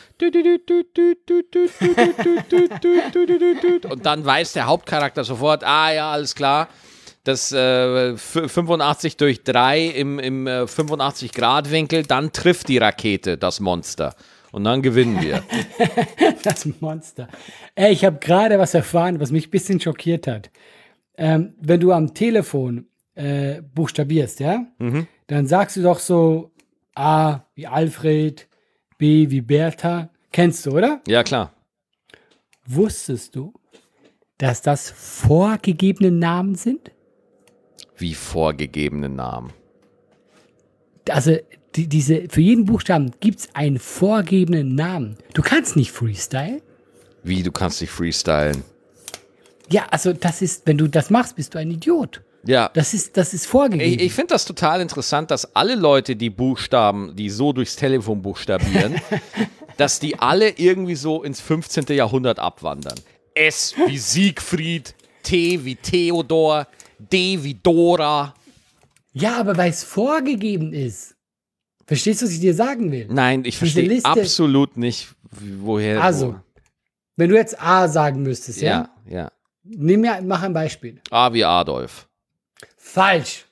Und dann weiß der Hauptcharakter sofort, ja, alles klar. Das 85 durch 3 im 85-Grad-Winkel, dann trifft die Rakete das Monster. Und dann gewinnen wir. Das Monster. Ey, ich habe gerade was erfahren, was mich ein bisschen schockiert hat. Wenn du am Telefon buchstabierst, ja, dann sagst du doch so A wie Alfred, B wie Bertha. Kennst du, oder? Ja, klar. Wusstest du, dass das vorgegebene Namen sind? Wie vorgegebene Namen. Also für jeden Buchstaben gibt es einen vorgegebenen Namen. Du kannst nicht freestylen. Wie, du kannst dich freestylen? Ja, also das ist, wenn du das machst, bist du ein Idiot. Ja. Das ist vorgegeben. Ich finde das total interessant, dass alle Leute, die Buchstaben, die so durchs Telefon buchstabieren, dass die alle irgendwie so ins 15. Jahrhundert abwandern. S wie Siegfried, T wie Theodor, D wie Dora. Ja, aber weil es vorgegeben ist. Verstehst du, was ich dir sagen will? Nein, ich verstehe absolut nicht, woher. Also, wenn du jetzt A sagen müsstest, ja? Ja. Mach ein Beispiel. A wie Adolf. Falsch.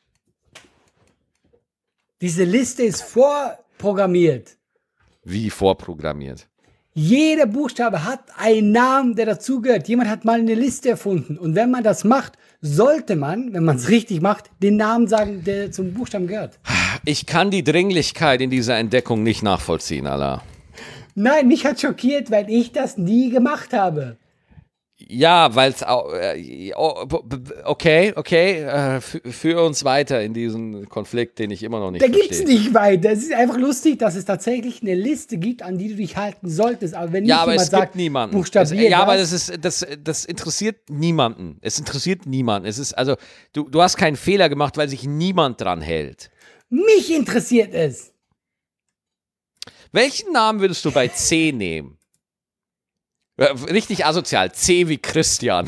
Diese Liste ist vorprogrammiert. Wie vorprogrammiert? Jeder Buchstabe hat einen Namen, der dazugehört. Jemand hat mal eine Liste erfunden. Und wenn man das macht, sollte man, wenn man es richtig macht, den Namen sagen, der zum Buchstaben gehört. Ich kann die Dringlichkeit in dieser Entdeckung nicht nachvollziehen, Allah. Nein, mich hat schockiert, weil ich das nie gemacht habe. Ja, weil es auch. Okay. Führ uns weiter in diesen Konflikt, den ich immer noch nicht verstehe. Da gibt es nicht weiter. Es ist einfach lustig, dass es tatsächlich eine Liste gibt, an die du dich halten solltest. Aber wenn nicht aber jemand es sagt, gibt niemanden. buchstabier Aber das interessiert niemanden. Es interessiert niemanden. Es ist, also, du hast keinen Fehler gemacht, weil sich niemand dran hält. Mich interessiert es. Welchen Namen würdest du bei C nehmen? Richtig asozial. C wie Christian.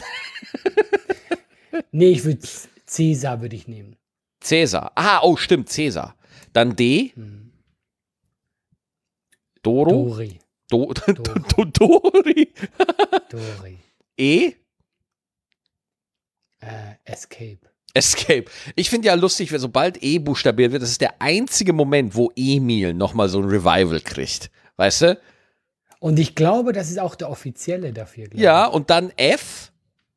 Nee, Cäsar würde ich nehmen. Cäsar. Stimmt, Cäsar. Dann D. Dori. Dori. Dori. E. Escape. Ich finde ja lustig, wenn sobald E buchstabiert wird, das ist der einzige Moment, wo Emil nochmal so ein Revival kriegt. Weißt du? Und ich glaube, das ist auch der offizielle dafür. Ja, und dann F.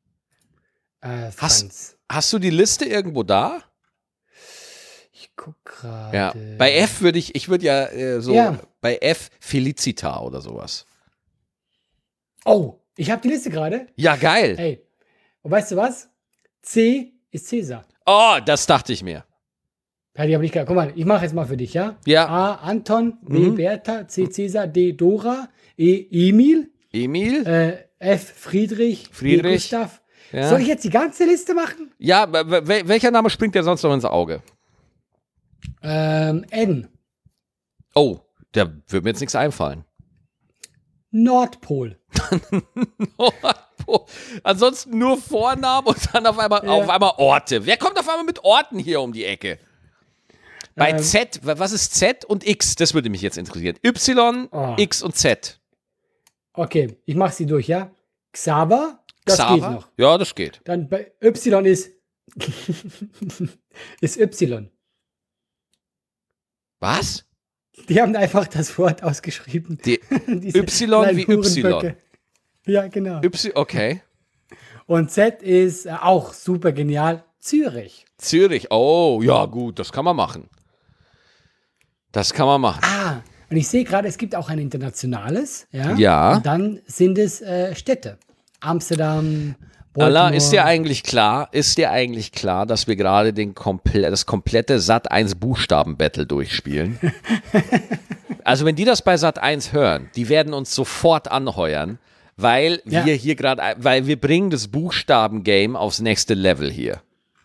Franz. Hast du die Liste irgendwo da? Ich guck gerade. Ja. Bei F würde ich bei F Felicita oder sowas. Oh, ich habe die Liste gerade. Ja, geil. Hey, und weißt du was? C ist Cäsar. Oh, das dachte ich mir. Fertig, aber nicht klar. Guck mal, ich mache jetzt mal für dich, ja? Ja. A, Anton, B, Bertha, C, Cäsar, D, Dora, E, Emil, F, Friedrich, D, Gustav. Ja. Soll ich jetzt die ganze Liste machen? Ja, welcher Name springt dir sonst noch ins Auge? N. Oh, da würde mir jetzt nichts einfallen. Nordpol. Ansonsten nur Vornamen und dann auf einmal Orte. Wer kommt auf einmal mit Orten hier um die Ecke? Bei Z, was ist Z und X? Das würde mich jetzt interessieren. Y, X und Z. Okay, ich mache sie durch, ja? Xaver, das geht noch. Ja, das geht. Dann bei Y ist Y. Was? Die haben einfach das Wort ausgeschrieben. Y wie Y. Ja, genau. Okay. Und Z ist auch super genial. Zürich. Zürich. Oh, ja gut, das kann man machen. Und ich sehe gerade, es gibt auch ein internationales. Ja. Ja. Und dann sind es Städte. Amsterdam, Allah, ist dir eigentlich klar, dass wir gerade das komplette Sat.1 Buchstaben-Battle durchspielen? Also wenn die das bei Sat.1 hören, die werden uns sofort anheuern, weil wir bringen das Buchstaben-Game aufs nächste Level hier.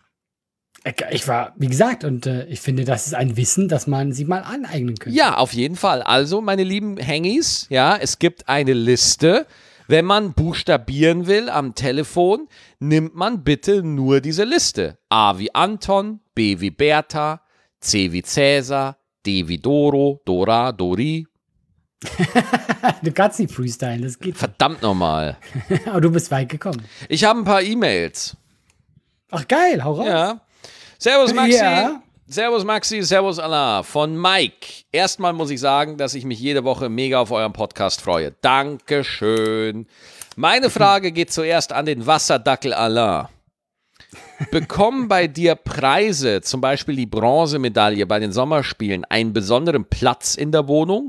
Wie gesagt, und ich finde, das ist ein Wissen, das man sich mal aneignen könnte. Ja, auf jeden Fall. Also, meine lieben Hengis, ja, es gibt eine Liste. Wenn man buchstabieren will am Telefon, nimmt man bitte nur diese Liste. A wie Anton, B wie Bertha, C wie Cäsar, D wie Doro, Dora, Dori. Du kannst nicht freestylen, das geht. Verdammt nochmal. Aber du bist weit gekommen. Ich habe ein paar E-Mails. Ach geil, hau raus. Ja. Servus Maxi. Ja. Servus Maxi, servus Allah von Mike. Erstmal muss ich sagen, dass ich mich jede Woche mega auf euren Podcast freue. Dankeschön. Meine Frage geht zuerst an den Wasserdackel Alain. Bekommen bei dir Preise, zum Beispiel die Bronzemedaille bei den Sommerspielen, einen besonderen Platz in der Wohnung?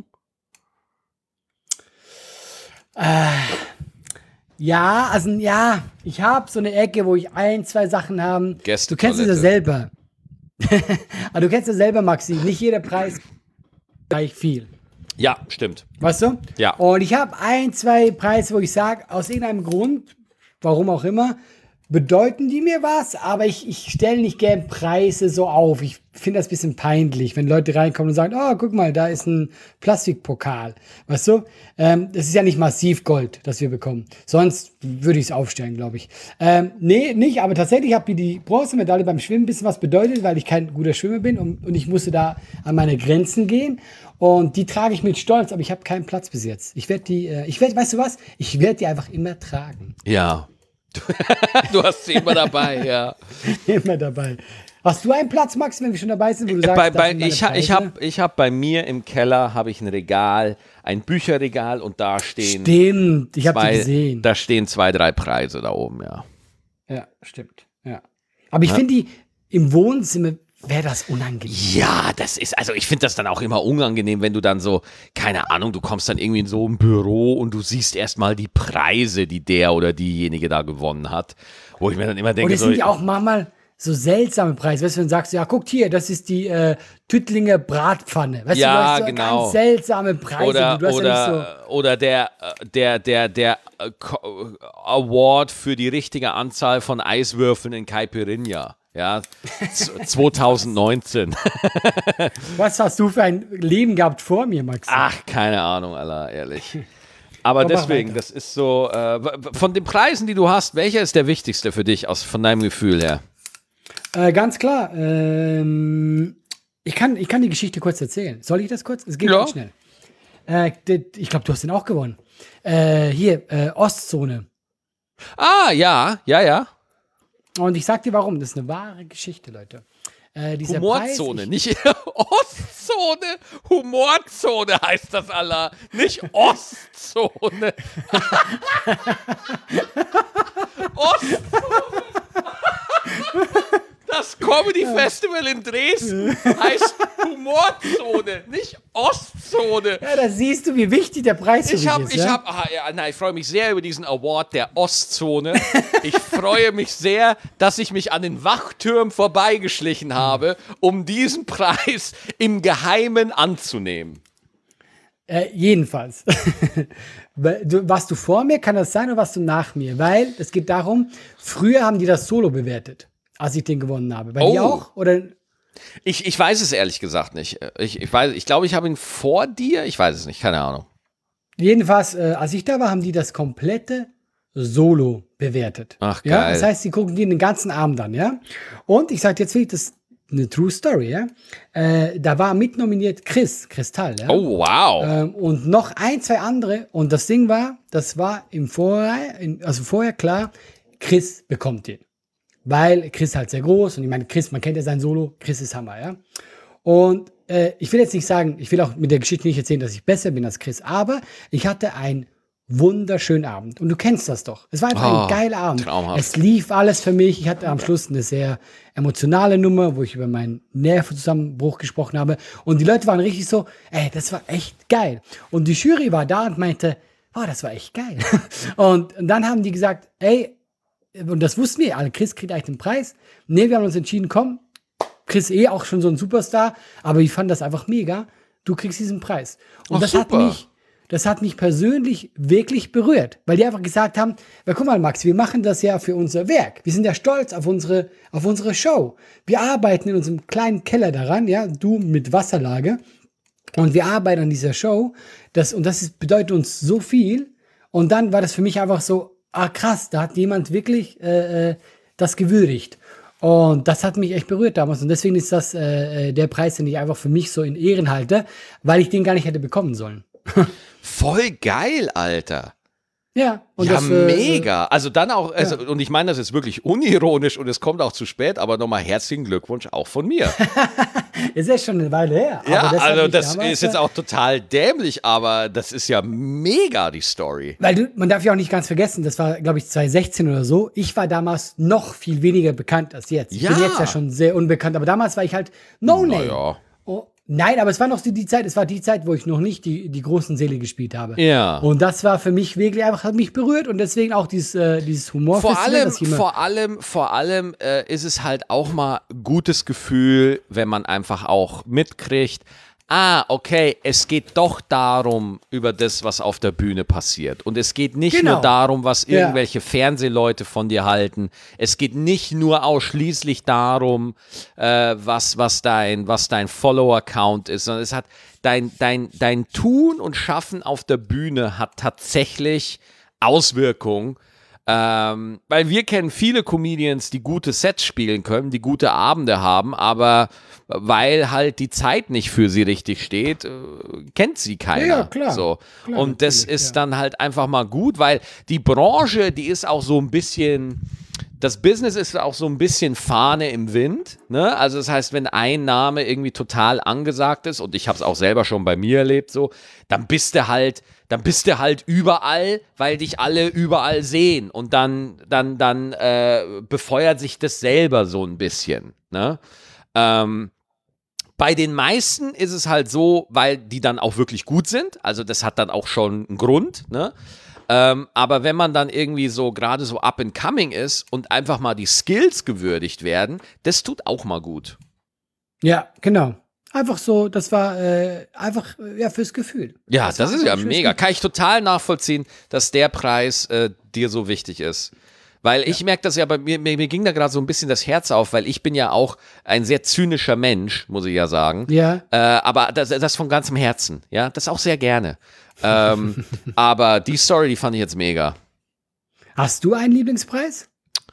Ja, ich habe so eine Ecke, wo ich 1, 2 Sachen habe. Du kennst es ja selber. Aber du kennst es selber, Maxi. Nicht jeder Preis gleich viel. Ja, stimmt. Weißt du? Ja. Und ich habe 1, 2 Preise, wo ich sage, aus irgendeinem Grund, warum auch immer, bedeuten die mir was, aber ich stelle nicht gern Preise so auf. Ich finde das ein bisschen peinlich, wenn Leute reinkommen und sagen, oh, guck mal, da ist ein Plastikpokal. Weißt du? Das ist ja nicht massiv Gold, das wir bekommen. Sonst würde ich es aufstellen, glaube ich. Nee, nicht, aber tatsächlich hat mir die Bronzemedaille beim Schwimmen ein bisschen was bedeutet, weil ich kein guter Schwimmer bin und ich musste da an meine Grenzen gehen. Und die trage ich mit Stolz, aber ich habe keinen Platz bis jetzt. Weißt du was? Ich werde die einfach immer tragen. Ja. Du hast sie immer dabei, ja. Immer dabei. Hast du einen Platz, Max, wenn wir schon dabei sind, wo du sagst, ich hab bei mir im Keller ein Regal, ein Bücherregal und da stehen. Stimmt, ich habe die gesehen. Da stehen 2, 3 Preise da oben, ja. Ja, stimmt. Ja. Aber ich finde die im Wohnzimmer wäre das unangenehm. Ja, ich finde das dann auch immer unangenehm, wenn du dann so, keine Ahnung, du kommst dann irgendwie in so ein Büro und du siehst erstmal die Preise, die der oder diejenige da gewonnen hat. Wo ich mir dann immer denke, und es sind ja auch manchmal so seltsame Preise. Weißt du, wenn du sagst, ja, guckt hier, das ist die Tüttlinger Bratpfanne. Weißt du, hast so genau. Ganz seltsame Preise. Oder der Award für die richtige Anzahl von Eiswürfeln in Caipirinha. Ja, 2019. Was hast du für ein Leben gehabt vor mir, Max? Ach, keine Ahnung, Allah, ehrlich. Aber deswegen, das ist so, von den Preisen, die du hast, welcher ist der wichtigste für dich, von deinem Gefühl her? Ganz klar. Ich kann die Geschichte kurz erzählen. Soll ich das kurz? Es geht ganz schnell. Ich glaube, du hast den auch gewonnen. Ostzone. Ah, ja. Und ich sag dir warum. Das ist eine wahre Geschichte, Leute. Humorzone, nicht Ostzone. Humorzone heißt das, Allah. Nicht Ostzone. Ostzone. Das Comedy Festival in Dresden heißt Humorzone, nicht Ostzone. Ostzone. Ja, da siehst du, wie wichtig der Preis für dich ist. Ich freue mich sehr über diesen Award der Ostzone. Ich freue mich sehr, dass ich mich an den Wachtürmen vorbeigeschlichen habe, um diesen Preis im Geheimen anzunehmen. Jedenfalls. Warst du vor mir, kann das sein, oder warst du nach mir? Weil es geht darum, früher haben die das Solo bewertet, als ich den gewonnen habe. Bei dir auch? Oder? Ich weiß es ehrlich gesagt nicht. Ich glaube, ich habe ihn vor dir. Ich weiß es nicht, keine Ahnung. Jedenfalls, als ich da war, haben die das komplette Solo bewertet. Ach, geil. Ja? Das heißt, sie gucken dir den ganzen Abend an, ja? Und ich sage jetzt wirklich, das eine True Story, ja. Da war mitnominiert Kristall, ja. Oh, wow. Und noch 1, 2 andere. Und das Ding war, das war vorher klar, Chris bekommt den. Weil Chris halt sehr groß und ich meine, Chris, man kennt ja sein Solo, Chris ist Hammer, ja. Und ich will jetzt nicht sagen, ich will auch mit der Geschichte nicht erzählen, dass ich besser bin als Chris, aber ich hatte einen wunderschönen Abend. Und du kennst das doch. Es war einfach ein geiler Abend. Traumhaft. Es lief alles für mich. Ich hatte am Schluss eine sehr emotionale Nummer, wo ich über meinen Nervenzusammenbruch gesprochen habe. Und die Leute waren richtig so, das war echt geil. Und die Jury war da und meinte, das war echt geil. Und dann haben die gesagt, und das wussten wir alle, Chris kriegt eigentlich den Preis. Nee, wir haben uns entschieden, komm, Chris auch schon so ein Superstar, aber ich fand das einfach mega. Du kriegst diesen Preis. Und das hat mich persönlich wirklich berührt, weil die einfach gesagt haben, guck mal, Max, wir machen das ja für unser Werk. Wir sind ja stolz auf unsere Show. Wir arbeiten in unserem kleinen Keller daran, ja, du mit Wasserlage. Und wir arbeiten an dieser Show. Das bedeutet uns so viel. Und dann war das für mich einfach so, krass, da hat jemand wirklich das gewürdigt. Und das hat mich echt berührt damals. Und deswegen ist das der Preis, den ich einfach für mich so in Ehren halte, weil ich den gar nicht hätte bekommen sollen. Voll geil, Alter. Ja, und ja, mega. Also dann auch, und ich meine das jetzt wirklich unironisch und es kommt auch zu spät, aber nochmal herzlichen Glückwunsch auch von mir. Ist ja schon eine Weile her. Ja, also das ist jetzt auch total dämlich, aber das ist ja mega, die Story. Weil man darf ja auch nicht ganz vergessen, das war, glaube ich, 2016 oder so. Ich war damals noch viel weniger bekannt als jetzt. Ich bin jetzt ja schon sehr unbekannt, aber damals war ich halt No-Name. Ja. Nein, aber es war noch die Zeit, wo ich noch nicht die großen Seele gespielt habe. Ja. Und das war für mich wirklich einfach, hat mich berührt und deswegen auch dieses Humorfestival. Vor allem ist es halt auch mal gutes Gefühl, wenn man einfach auch mitkriegt, okay, es geht doch darum, über das, was auf der Bühne passiert. Und es geht nicht nur darum, was irgendwelche Fernsehleute von dir halten. Es geht nicht nur ausschließlich darum, was dein Follower-Count ist, sondern es hat dein Tun und Schaffen auf der Bühne hat tatsächlich Auswirkungen. Weil wir kennen viele Comedians, die gute Sets spielen können, die gute Abende haben, aber weil halt die Zeit nicht für sie richtig steht, kennt sie keiner. Ja, klar. So. Klar, und das ist dann halt einfach mal gut, weil die Branche, die ist auch so ein bisschen, das Business ist auch so ein bisschen Fahne im Wind, ne? Also das heißt, wenn ein Name irgendwie total angesagt ist, und ich habe es auch selber schon bei mir erlebt, so, dann bist du halt überall, weil dich alle überall sehen. Und dann befeuert sich das selber so ein bisschen, ne? Bei den meisten ist es halt so, weil die dann auch wirklich gut sind. Also das hat dann auch schon einen Grund, ne? Aber wenn man dann irgendwie so gerade so up and coming ist und einfach mal die Skills gewürdigt werden, das tut auch mal gut. Ja, genau. Einfach so, das war einfach fürs Gefühl. Ja, das ist ja mega. Kann ich total nachvollziehen, dass der Preis dir so wichtig ist. Weil ich merke das ja, bei mir ging da gerade so ein bisschen das Herz auf, weil ich bin ja auch ein sehr zynischer Mensch, muss ich ja sagen. Ja. Aber das von ganzem Herzen, ja, das auch sehr gerne. Aber die Story, die fand ich jetzt mega. Hast du einen Lieblingspreis?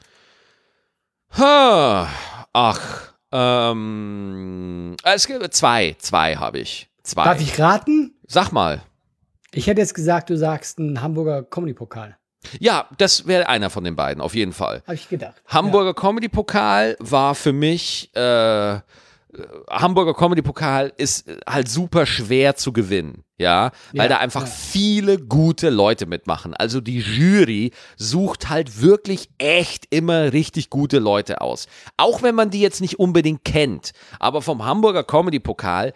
Es gibt zwei habe ich. Zwei. Darf ich raten? Sag mal. Ich hätte jetzt gesagt, du sagst einen Hamburger Comedy-Pokal. Ja, das wäre einer von den beiden, auf jeden Fall. Habe ich gedacht. Hamburger Comedy-Pokal war für mich, Hamburger Comedy-Pokal ist halt super schwer zu gewinnen, ja, weil da einfach viele gute Leute mitmachen. Also die Jury sucht halt wirklich echt immer richtig gute Leute aus. Auch wenn man die jetzt nicht unbedingt kennt, aber vom Hamburger Comedy-Pokal,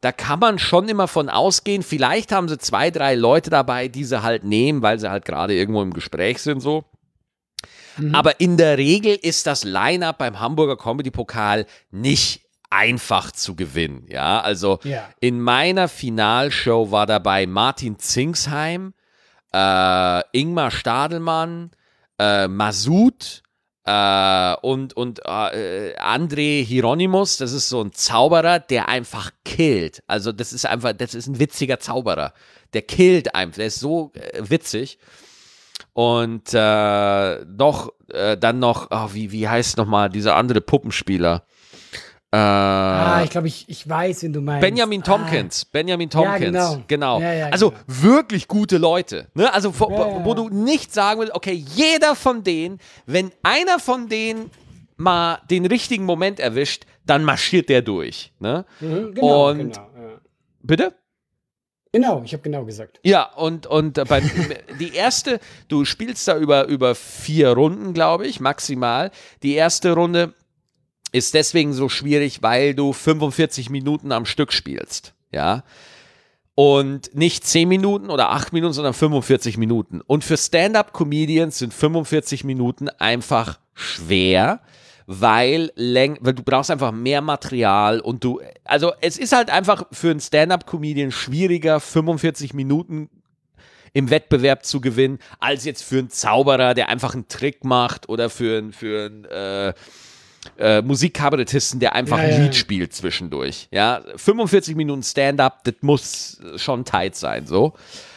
da kann man schon immer von ausgehen, vielleicht haben sie 2, 3 Leute dabei, die sie halt nehmen, weil sie halt gerade irgendwo im Gespräch sind, so. Aber in der Regel ist das Line-Up beim Hamburger Comedy-Pokal nicht einfach zu gewinnen, ja, also in meiner Finalshow war dabei Martin Zingsheim, Ingmar Stadelmann, Masud und André Hieronymus, das ist so ein Zauberer, der einfach killt, also das ist ein witziger Zauberer, der killt einfach, der ist so witzig. Und dann noch, wie heißt nochmal dieser andere Puppenspieler? Ich glaube, ich weiß, wen du meinst. Benjamin Tompkins. Ja, genau. Ja, also genau. wirklich gute Leute. Ne? Also wo du nicht sagen willst, okay, jeder von denen, wenn einer von denen mal den richtigen Moment erwischt, dann marschiert der durch. Ne? Genau. Bitte? Genau, ich habe genau gesagt. Ja, und die erste, du spielst da über 4 Runden, glaube ich, maximal. Die erste Runde ist deswegen so schwierig, weil du 45 Minuten am Stück spielst, ja. Und nicht 10 Minuten oder 8 Minuten, sondern 45 Minuten. Und für Stand-Up-Comedians sind 45 Minuten einfach schwer, weil du brauchst einfach mehr Material und also es ist halt einfach für einen Stand-Up-Comedian schwieriger, 45 Minuten im Wettbewerb zu gewinnen, als jetzt für einen Zauberer, der einfach einen Trick macht oder für einen Musikkabarettisten, der einfach ein Lied spielt zwischendurch. Ja, 45 Minuten Stand-Up, das muss schon tight sein, so.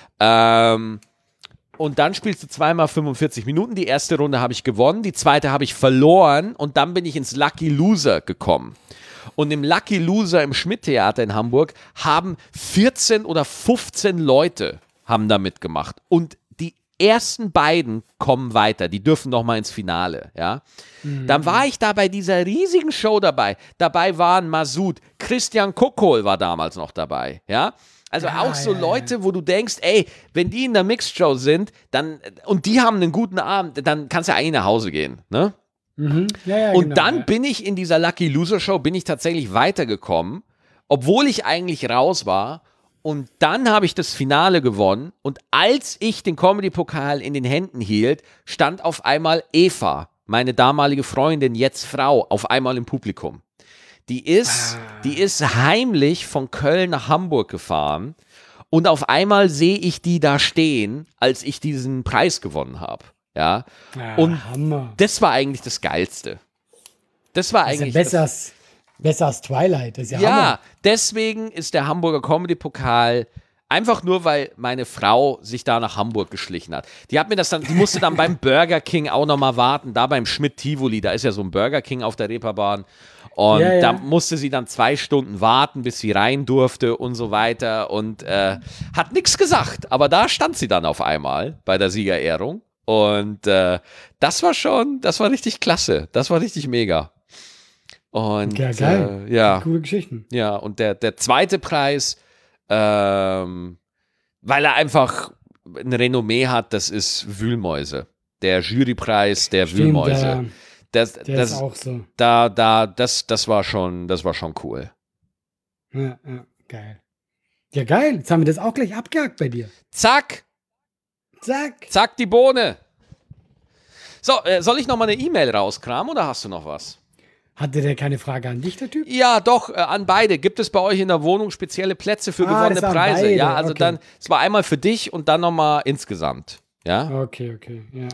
Und dann spielst du zweimal 45 Minuten. Die erste Runde habe ich gewonnen, die zweite habe ich verloren und dann bin ich ins Lucky Loser gekommen. Und im Lucky Loser im Schmidt-Theater in Hamburg haben 14 oder 15 Leute haben da mitgemacht. Und die ersten beiden kommen weiter, die dürfen noch mal ins Finale, ja. Dann war ich da bei dieser riesigen Show dabei. Dabei waren Masud, Christian Kokol war damals noch dabei, ja. Also auch so Leute, wo du denkst, ey, wenn die in der Mixed-Show sind, dann, und die haben einen guten Abend, dann kannst du eigentlich nach Hause gehen, ne? Und Genau, dann bin ich in dieser Lucky Loser Show, bin ich tatsächlich weitergekommen, obwohl ich eigentlich raus war. Und dann habe ich das Finale gewonnen. Und als ich den Comedy-Pokal in den Händen hielt, stand auf einmal Eva, meine damalige Freundin, jetzt Frau, auf einmal im Publikum. Die ist heimlich von Köln nach Hamburg gefahren. Und auf einmal sehe ich die da stehen, als ich diesen Preis gewonnen habe. Ja. Und Hammer. das war eigentlich das Geilste. Das war eigentlich besser als Twilight. Das ist ja Hammer. Deswegen ist der Hamburger Comedy-Pokal einfach nur, weil meine Frau sich da nach Hamburg geschlichen hat. Die musste dann beim Burger King auch nochmal warten, da beim Schmidt-Tivoli, da ist ja so ein Burger King auf der Reeperbahn. Und da musste sie dann 2 Stunden warten, bis sie rein durfte und so weiter und hat nichts gesagt. Aber da stand sie dann auf einmal bei der Siegerehrung. Und das war richtig klasse. Das war richtig mega. Und ja, geil. Coole Geschichten. Ja, und der zweite Preis, weil er einfach ein Renommee hat, das ist Wühlmäuse. Der Jurypreis der Wühlmäuse. Ja. Das ist auch so. Das war schon cool. Ja, geil. Ja, geil. Jetzt haben wir das auch gleich abgehakt bei dir. Zack, die Bohne. So, soll ich noch mal eine E-Mail rauskramen oder hast du noch was? Hatte der keine Frage an dich, der Typ? Ja, doch, an beide. Gibt es bei euch in der Wohnung spezielle Plätze für gewonnene Preise? Beide. Ja, also okay. dann, es war einmal für dich und dann nochmal insgesamt. Ja? Okay, ja.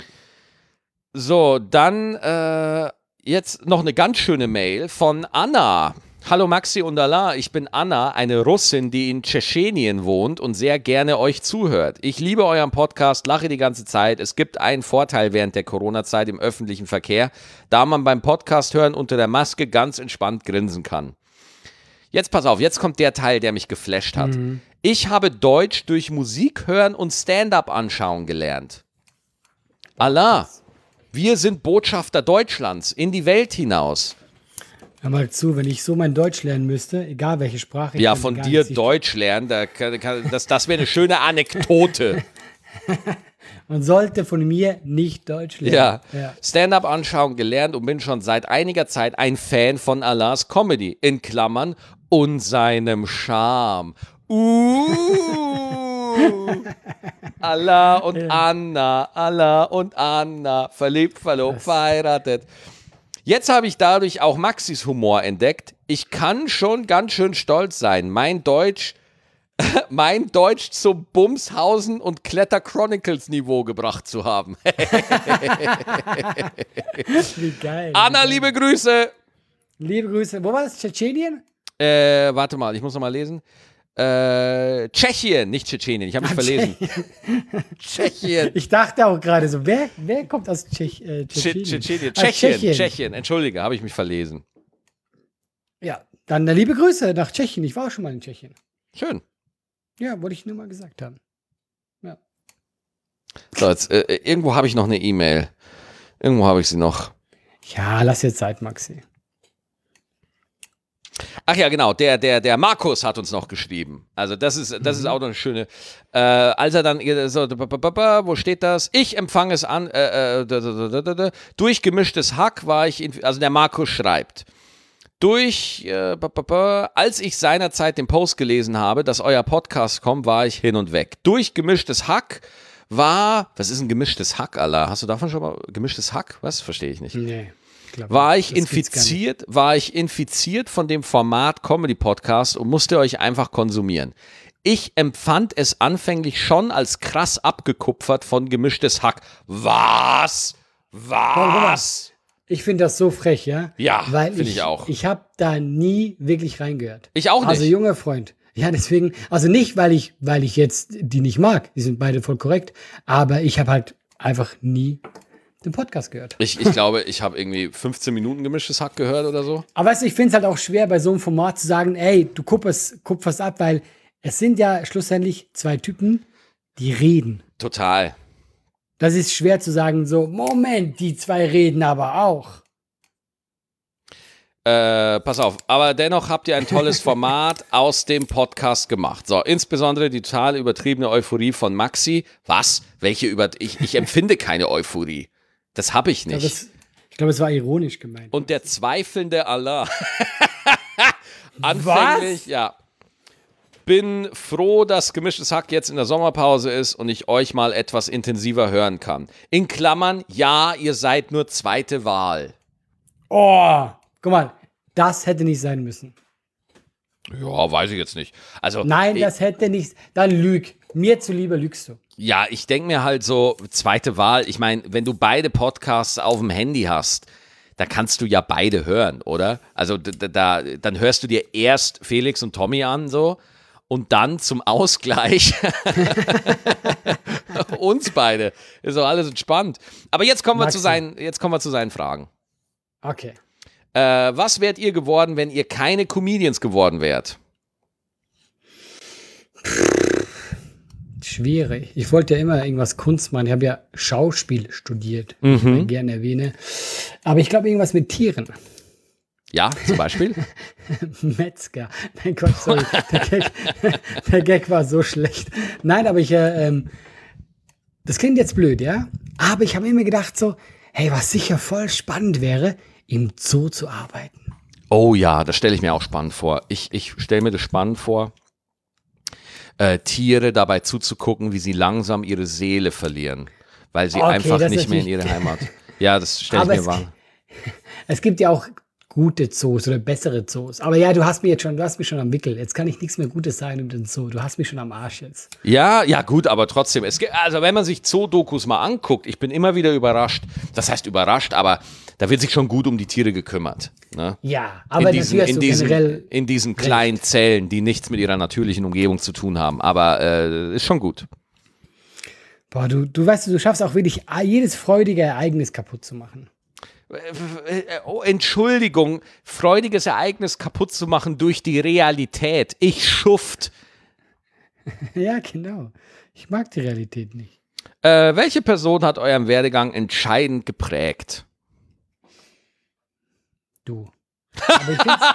So, dann jetzt noch eine ganz schöne Mail von Anna. Hallo Maxi und Allah, ich bin Anna, eine Russin, die in Tschetschenien wohnt und sehr gerne euch zuhört. Ich liebe euren Podcast, lache die ganze Zeit. Es gibt einen Vorteil während der Corona-Zeit im öffentlichen Verkehr, da man beim Podcast hören unter der Maske ganz entspannt grinsen kann. Jetzt pass auf, jetzt kommt der Teil, der mich geflasht hat. Ich habe Deutsch durch Musik hören und Stand-up anschauen gelernt. Allah, wir sind Botschafter Deutschlands in die Welt hinaus. Hör mal zu, wenn ich so mein Deutsch lernen müsste, egal welche Sprache ich ja, von dir Deutsch lernen, das wäre eine schöne Anekdote. Man sollte von mir nicht Deutsch lernen. Ja. Stand-up anschauen gelernt und bin schon seit einiger Zeit ein Fan von Allahs Comedy. In Klammern und seinem Charme. Allah und Anna, verliebt, verlobt, verheiratet. Jetzt habe ich dadurch auch Maxis Humor entdeckt. Ich kann schon ganz schön stolz sein, mein Deutsch zum Bumshausen und Kletter Chronicles Niveau gebracht zu haben. Wie geil. Anna, liebe Grüße. Liebe Grüße. Wo war das? Tschetschenien? Warte mal, ich muss noch mal lesen. Tschechien, nicht Tschetschenien. Ich habe mich verlesen. Tschechien. Ich dachte auch gerade so, wer kommt aus Tschechien? Tschechien. Entschuldige, habe ich mich verlesen. Ja, dann liebe Grüße nach Tschechien. Ich war auch schon mal in Tschechien. Schön. Ja, wollte ich nur mal gesagt haben. Ja. So, jetzt, irgendwo habe ich noch eine E-Mail. Irgendwo habe ich sie noch. Ja, lass jetzt Zeit, Maxi. Ach ja, genau, der Markus hat uns noch geschrieben. Also das ist auch noch eine schöne, als er dann, so, wo steht das? Ich empfange es an, durch gemischtes Hack war ich, also der Markus schreibt, als ich seinerzeit den Post gelesen habe, dass euer Podcast kommt, war ich hin und weg. Durch gemischtes Hack was ist ein gemischtes Hack, Allah? Hast du davon schon mal, gemischtes Hack? Was? Verstehe ich nicht. Nee. War ich infiziert von dem Format Comedy Podcast und musste euch einfach konsumieren. Ich empfand es anfänglich schon als krass abgekupfert von gemischtes Hack. Was? Ich finde das so frech, ja? Ja, finde ich auch. Ich habe da nie wirklich reingehört. Ich auch nicht. Also junger Freund. Ja, deswegen, also nicht, weil ich jetzt die nicht mag. Die sind beide voll korrekt. Aber ich habe halt einfach nie den Podcast gehört. Ich glaube, ich habe irgendwie 15 Minuten gemischtes Hack gehört oder so. Aber weißt du, ich finde es halt auch schwer, bei so einem Format zu sagen, ey, du kupferst ab, weil es sind ja schlussendlich zwei Typen, die reden. Total. Das ist schwer zu sagen, so, Moment, die zwei reden aber auch. Pass auf, aber dennoch habt ihr ein tolles Format aus dem Podcast gemacht. So, insbesondere die total übertriebene Euphorie von Maxi. Was? Ich empfinde keine Euphorie. Das habe ich nicht. Ich glaube, es war ironisch gemeint. Und der zweifelnde Allah. Anfänglich, ja. Bin froh, dass gemischtes Hack jetzt in der Sommerpause ist und ich euch mal etwas intensiver hören kann. In Klammern, ja, ihr seid nur zweite Wahl. Oh, guck mal, das hätte nicht sein müssen. Ja, weiß ich jetzt nicht. Also, nein, das hätte nicht. Dann lüg. Mir zuliebe lügst du. Ja, ich denke mir halt so, zweite Wahl. Ich meine, wenn du beide Podcasts auf dem Handy hast, da kannst du ja beide hören, oder? Also dann hörst du dir erst Felix und Tommy an, so, und dann zum Ausgleich uns beide. Ist doch alles entspannt. Aber jetzt kommen wir zu seinen Fragen. Okay. Was wärt ihr geworden, wenn ihr keine Comedians geworden wärt? Schwierig. Ich wollte ja immer irgendwas Kunst machen. Ich habe ja Schauspiel studiert, wie ich gerne erwähne. Aber ich glaube, irgendwas mit Tieren. Ja, zum Beispiel? Metzger. Nein, Gott, sorry. Der Gag war so schlecht. Nein, aber das klingt jetzt blöd, ja? Aber ich habe immer gedacht so, hey, was sicher voll spannend wäre, im Zoo zu arbeiten. Oh ja, das stelle ich mir auch spannend vor. Ich stelle mir das spannend vor, Tiere dabei zuzugucken, wie sie langsam ihre Seele verlieren, weil sie einfach nicht mehr in ihre Heimat. Ja, das stelle ich mir wahr. Es gibt ja auch gute Zoos oder bessere Zoos. Aber ja, du hast mich schon am Wickel. Jetzt kann ich nichts mehr Gutes sagen über den Zoo. Du hast mich schon am Arsch jetzt. Ja, gut, aber trotzdem. Also wenn man sich Zoo-Dokus mal anguckt, ich bin immer wieder überrascht. Das heißt überrascht, aber da wird sich schon gut um die Tiere gekümmert. Ne? Ja, aber in diesen kleinen Zellen, die nichts mit ihrer natürlichen Umgebung zu tun haben. Aber ist schon gut. Boah, du weißt, du schaffst auch wirklich jedes freudige Ereignis kaputt zu machen. Oh, Entschuldigung, freudiges Ereignis kaputt zu machen durch die Realität. Ich schuft. Ja, genau. Ich mag die Realität nicht. Welche Person hat euren Werdegang entscheidend geprägt? Du. Aber ich find's,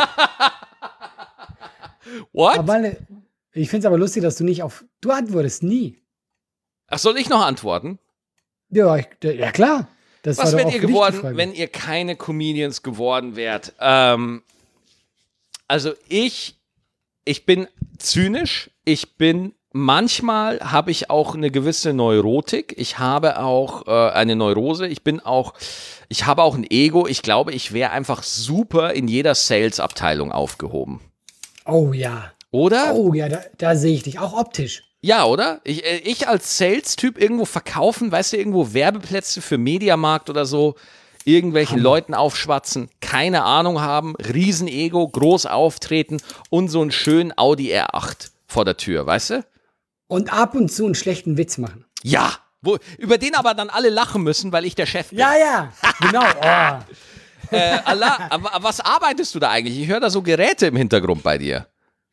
What? Ich finde es aber lustig, dass du antwortest nie. Ach, soll ich noch antworten? Ja, klar. Was wärt ihr geworden, wenn ihr keine Comedians geworden wärt? Also ich bin zynisch, manchmal habe ich auch eine gewisse Neurotik, ich habe auch eine Neurose, ich habe auch ein Ego, ich glaube, ich wäre einfach super in jeder Sales-Abteilung aufgehoben. Oh ja. Oder? Oh ja, da sehe ich dich, auch optisch. Ja, oder? Ich als Sales-Typ irgendwo verkaufen, weißt du, irgendwo Werbeplätze für Mediamarkt oder so, irgendwelchen Leuten aufschwatzen, keine Ahnung haben, Riesenego, groß auftreten und so einen schönen Audi R8 vor der Tür, weißt du? Und ab und zu einen schlechten Witz machen. Ja, über den aber dann alle lachen müssen, weil ich der Chef bin. Ja, genau. Oh. Allah, aber was arbeitest du da eigentlich? Ich höre da so Geräte im Hintergrund bei dir.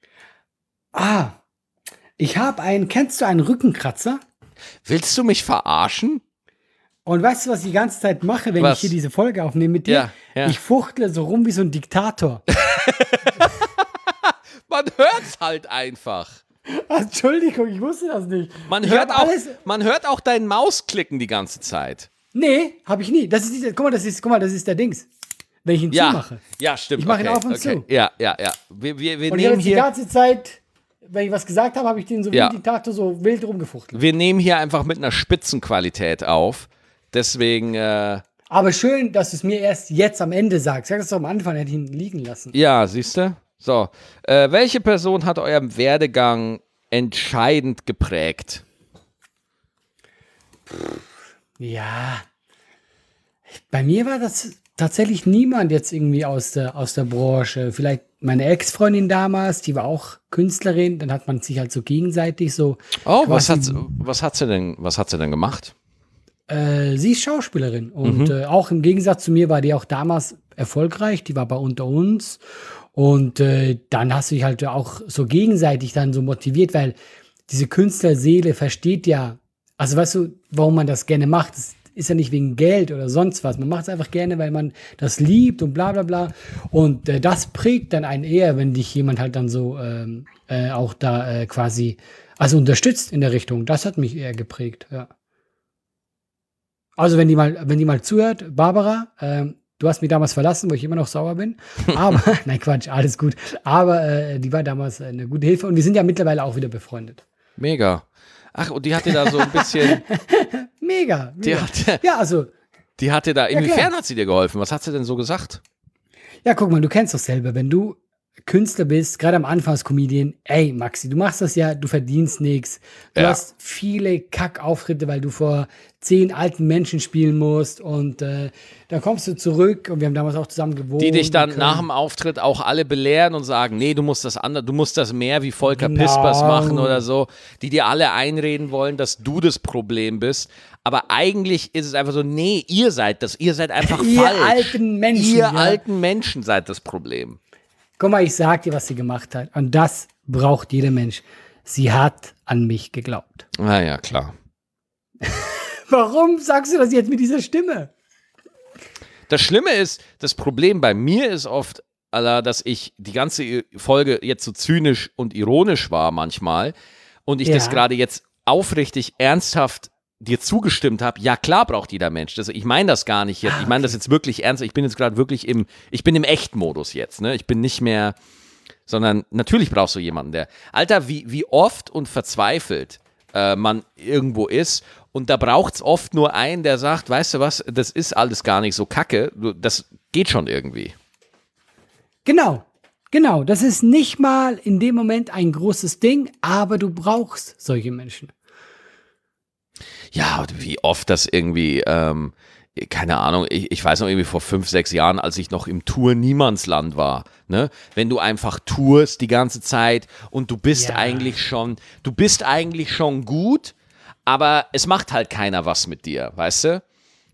Kennst du einen Rückenkratzer? Willst du mich verarschen? Und weißt du, was ich die ganze Zeit mache, wenn ich hier diese Folge aufnehme mit dir? Ja. Ich fuchtle so rum wie so ein Diktator. Man hört's halt einfach. Entschuldigung, ich wusste das nicht. Man hört auch dein Mausklicken die ganze Zeit. Nee, habe ich nie. Das ist guck mal, das ist der Dings. Wenn ich ihn zumache. Ja, stimmt. Ich mache ihn auf und zu. Ja. Wir und nehmen die ganze Zeit, wenn ich was gesagt habe, habe ich den so wie ein Diktator so wild rumgefuchtelt. Wir nehmen hier einfach mit einer Spitzenqualität auf. Deswegen. Aber schön, dass du es mir erst jetzt am Ende sagst. Sag das doch am Anfang, hätte ich ihn liegen lassen. Ja, siehst du? So. Welche Person hat euren Werdegang entscheidend geprägt? Ja. Bei mir war das tatsächlich niemand jetzt irgendwie aus der Branche. Vielleicht meine Ex-Freundin damals, die war auch Künstlerin. Dann hat man sich halt so gegenseitig so. Oh, was hat sie denn gemacht? Sie ist Schauspielerin und auch im Gegensatz zu mir war die auch damals erfolgreich. Die war bei Unter uns und dann hast du dich halt auch so gegenseitig dann so motiviert, weil diese Künstlerseele versteht ja, also weißt du, warum man das gerne macht. Das ist ja nicht wegen Geld oder sonst was. Man macht es einfach gerne, weil man das liebt und bla bla bla. Und das prägt dann einen eher, wenn dich jemand halt dann so auch da quasi also unterstützt in der Richtung. Das hat mich eher geprägt, ja. Also wenn die mal zuhört, Barbara, du hast mich damals verlassen, wo ich immer noch sauer bin. Aber, nein Quatsch, alles gut. Aber die war damals eine gute Hilfe und wir sind ja mittlerweile auch wieder befreundet. Mega. Ach, und die hat dir da so ein bisschen... Mega. Die hat dir da... Inwiefern hat sie dir geholfen? Was hat sie denn so gesagt? Ja, guck mal, du kennst das selber. Wenn du Künstler bist, gerade am Anfang als Comedian, ey Maxi, du machst das ja, du verdienst nichts. Du hast viele Kackauftritte, weil du vor 10 alten Menschen spielen musst und dann kommst du zurück und wir haben damals auch zusammen gewohnt. Die dich dann nach dem Auftritt auch alle belehren und sagen, nee, du musst das mehr wie Volker Pispers machen oder so, die dir alle einreden wollen, dass du das Problem bist. Aber eigentlich ist es einfach so, nee, ihr seid einfach falsch. Ihr alten Menschen. Ihr alten Menschen seid das Problem. Guck mal, ich sag dir, was sie gemacht hat. Und das braucht jeder Mensch. Sie hat an mich geglaubt. Na ja, klar. Warum sagst du das jetzt mit dieser Stimme? Das Schlimme ist, das Problem bei mir ist oft, dass ich die ganze Folge jetzt so zynisch und ironisch war manchmal und ich das gerade jetzt aufrichtig, ernsthaft dir zugestimmt habe, ja klar braucht jeder Mensch. Ich meine das gar nicht jetzt. Ich meine das jetzt wirklich ernst. Ich bin jetzt gerade wirklich im Echtmodus jetzt. Ne? Ich bin nicht mehr, sondern natürlich brauchst du jemanden, der, Alter, wie oft und verzweifelt man irgendwo ist und da braucht es oft nur einen, der sagt, weißt du was, das ist alles gar nicht so kacke, das geht schon irgendwie. Genau. Das ist nicht mal in dem Moment ein großes Ding, aber du brauchst solche Menschen. Ja, wie oft das irgendwie, keine Ahnung, ich weiß noch irgendwie vor 5, 6 Jahren, als ich noch im Tour-Niemandsland war, ne? Wenn du einfach tourst die ganze Zeit und du bist eigentlich schon gut, aber es macht halt keiner was mit dir, weißt du?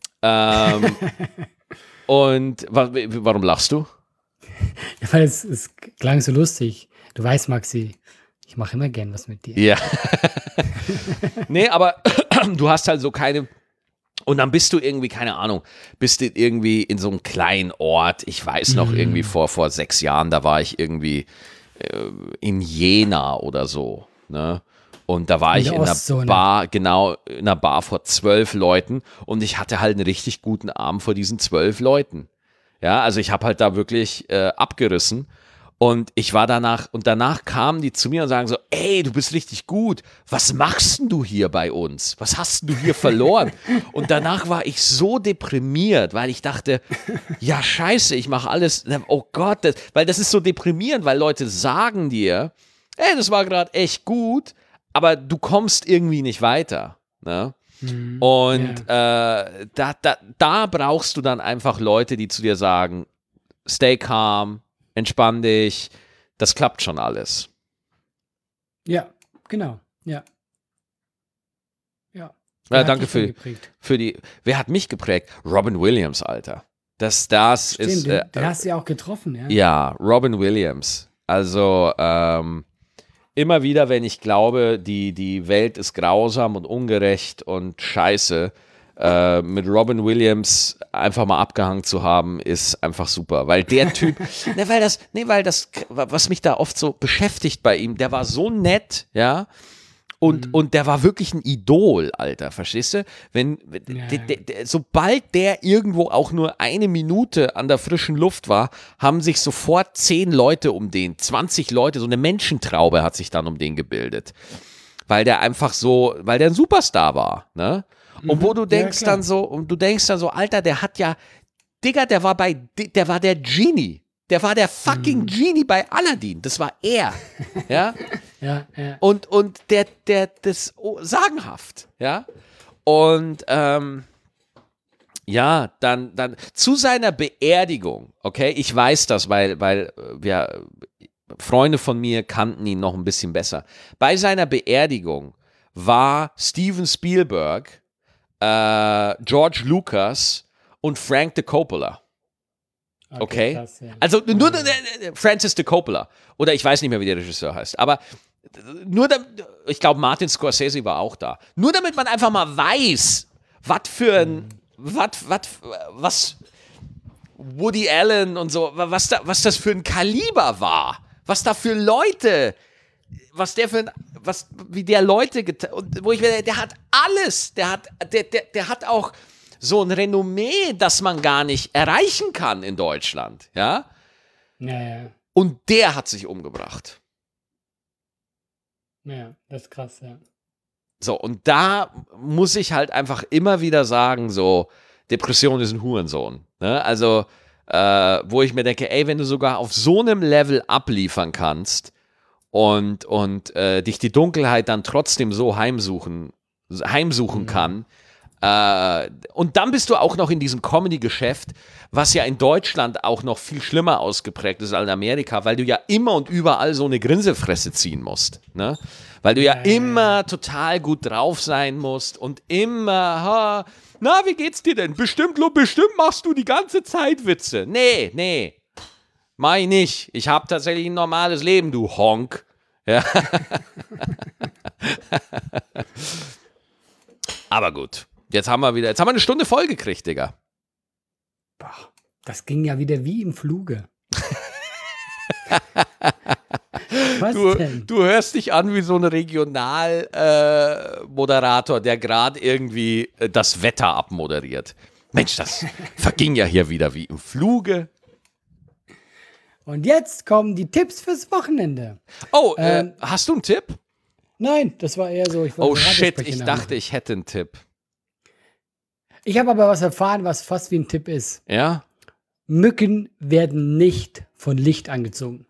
Und warum lachst du? Ja, weil es klang so lustig. Du weißt, Maxi, ich mache immer gern was mit dir. Ja. Nee, aber du hast halt so keine. Und dann bist du irgendwie, keine Ahnung, bist du irgendwie in so einem kleinen Ort. Ich weiß noch irgendwie vor 6 Jahren, da war ich irgendwie in Jena oder so. Ne? Und da war ich in einer Bar, genau, in einer Bar vor 12 Leuten. Und ich hatte halt einen richtig guten Abend vor diesen 12 Leuten. Ja, also ich habe halt da wirklich abgerissen. Und ich war danach kamen die zu mir und sagen so, ey, du bist richtig gut. Was machst denn du hier bei uns? Was hast du hier verloren? Und danach war ich so deprimiert, weil ich dachte, ja scheiße, ich mache alles, oh Gott, weil das ist so deprimierend, weil Leute sagen dir, ey, das war gerade echt gut, aber du kommst irgendwie nicht weiter. Ne? Und da brauchst du dann einfach Leute, die zu dir sagen, stay calm, entspann dich, das klappt schon alles. Ja, genau, ja. Ja, danke für die, wer hat mich geprägt? Robin Williams, Alter. Das Stimmt, ist, den hast du ja auch getroffen, ja. ja, Robin Williams. Also, immer wieder, wenn ich glaube, die Welt ist grausam und ungerecht und scheiße, mit Robin Williams einfach mal abgehangen zu haben, ist einfach super. Weil der Typ, weil das, was mich da oft so beschäftigt bei ihm, der war so nett, ja, und der war wirklich ein Idol, Alter, verstehst du? Sobald der irgendwo auch nur eine Minute an der frischen Luft war, haben sich sofort 10 Leute um den, 20 Leute, so eine Menschentraube hat sich dann um den gebildet. Weil der einfach so, weil der ein Superstar war, ne? Und wo du denkst dann so, Alter, der hat ja, Digga, der war der Genie. Der war der fucking Genie bei Aladdin. Das war er. Ja. Ja. Und das sagenhaft. Ja. Und, ja, dann zu seiner Beerdigung, okay, ich weiß das, weil wir, Freunde von mir kannten ihn noch ein bisschen besser. Bei seiner Beerdigung war Steven Spielberg, George Lucas und Frank de Coppola. Okay? Krass, ja. Also nur Francis de Coppola. Oder ich weiß nicht mehr, wie der Regisseur heißt. Aber ich glaube, Martin Scorsese war auch da. Nur damit man einfach mal weiß, was Woody Allen und so, was das für ein Kaliber war. Was da für Leute, wie der Leute wo ich mir, der hat alles, der hat auch so ein Renommee, das man gar nicht erreichen kann in Deutschland, ja? Ja. Und der hat sich umgebracht. Ja, das ist krass, ja. So, und da muss ich halt einfach immer wieder sagen, so, Depression ist ein Hurensohn, ne? Also, wo ich mir denke, ey, wenn du sogar auf so einem Level abliefern kannst und dich die Dunkelheit dann trotzdem so heimsuchen kann, und dann bist du auch noch in diesem Comedy-Geschäft, was ja in Deutschland auch noch viel schlimmer ausgeprägt ist als in Amerika, weil du ja immer und überall so eine Grinsefresse ziehen musst, ne? Weil du ja immer total gut drauf sein musst und immer, na, wie geht's dir denn? Bestimmt machst du die ganze Zeit Witze. Nee, mach ich nicht. Ich habe tatsächlich ein normales Leben, du Honk. Ja. Aber gut. Jetzt haben wir eine Stunde voll gekriegt, Digga. Boah, das ging ja wieder wie im Fluge. Was denn? Du hörst dich an wie so ein Regionalmoderator, der gerade irgendwie das Wetter abmoderiert. Mensch, das verging ja hier wieder wie im Fluge. Und jetzt kommen die Tipps fürs Wochenende. Oh, hast du einen Tipp? Nein, das war eher so. Oh shit, ich dachte, ich hätte einen Tipp. Ich habe aber was erfahren, was fast wie ein Tipp ist. Ja? Mücken werden nicht von Licht angezogen.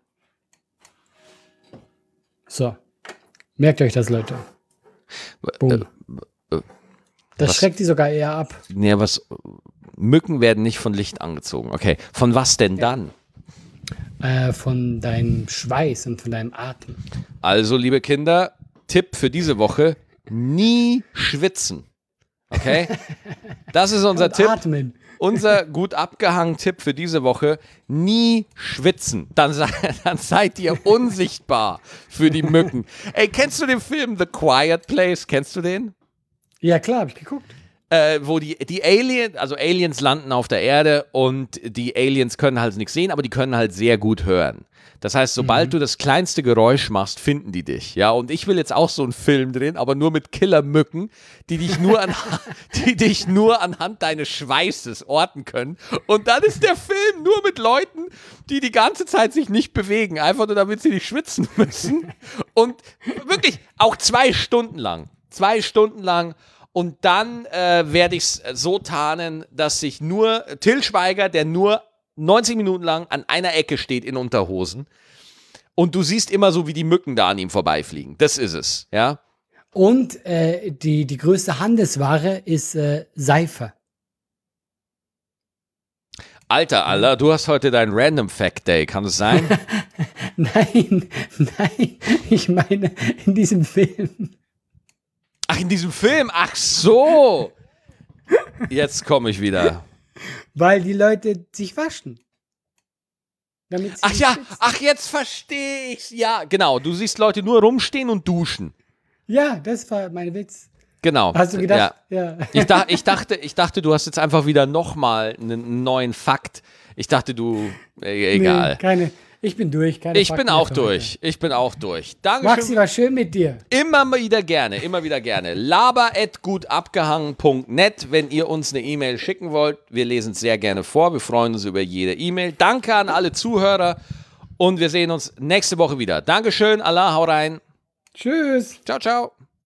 So. Merkt euch das, Leute. Boom. Das schreckt die sogar eher ab. Nee, Mücken werden nicht von Licht angezogen. Okay. Von was denn dann? Von deinem Schweiß und von deinem Atem. Also, liebe Kinder, Tipp für diese Woche: nie schwitzen. Okay? Das ist unser Tipp. Atmen. Unser gut abgehangen Tipp für diese Woche: nie schwitzen. Dann seid ihr unsichtbar für die Mücken. Ey, kennst du den Film The Quiet Place? Kennst du den? Ja, klar, habe ich geguckt. wo die Aliens landen auf der Erde und die Aliens können halt nichts sehen, aber die können halt sehr gut hören. Das heißt, sobald du das kleinste Geräusch machst, finden die dich. Ja, und ich will jetzt auch so einen Film drehen, aber nur mit Killermücken, die dich nur anhand deines Schweißes orten können. Und dann ist der Film nur mit Leuten, die die ganze Zeit sich nicht bewegen, einfach nur damit sie nicht schwitzen müssen. Und wirklich auch 2 Stunden lang. 2 Stunden lang. Und dann werde ich es so tarnen, dass sich nur Till Schweiger, der nur 90 Minuten lang an einer Ecke steht in Unterhosen und du siehst immer so, wie die Mücken da an ihm vorbeifliegen. Das ist es, ja. Und die größte Handelsware ist Seife. Alter, du hast heute deinen Random Fact Day, kann es sein? Nein, ich meine in diesem Film. Ach, in diesem Film? Ach so! Jetzt komme ich wieder. Weil die Leute sich waschen. Ach ja, jetzt verstehe ich's. Ja, genau. Du siehst Leute nur rumstehen und duschen. Ja, das war mein Witz. Genau. Hast du gedacht? Ja. Ich dachte, du hast jetzt einfach wieder nochmal einen neuen Fakt. Ich dachte, egal. Nee, ich bin durch. Ich bin auch durch. Dankeschön. Maxi, war schön mit dir. Immer wieder gerne. laber@gutabgehangen.net, wenn ihr uns eine E-Mail schicken wollt. Wir lesen es sehr gerne vor. Wir freuen uns über jede E-Mail. Danke an alle Zuhörer und wir sehen uns nächste Woche wieder. Dankeschön, Allah, hau rein. Tschüss. Ciao, ciao.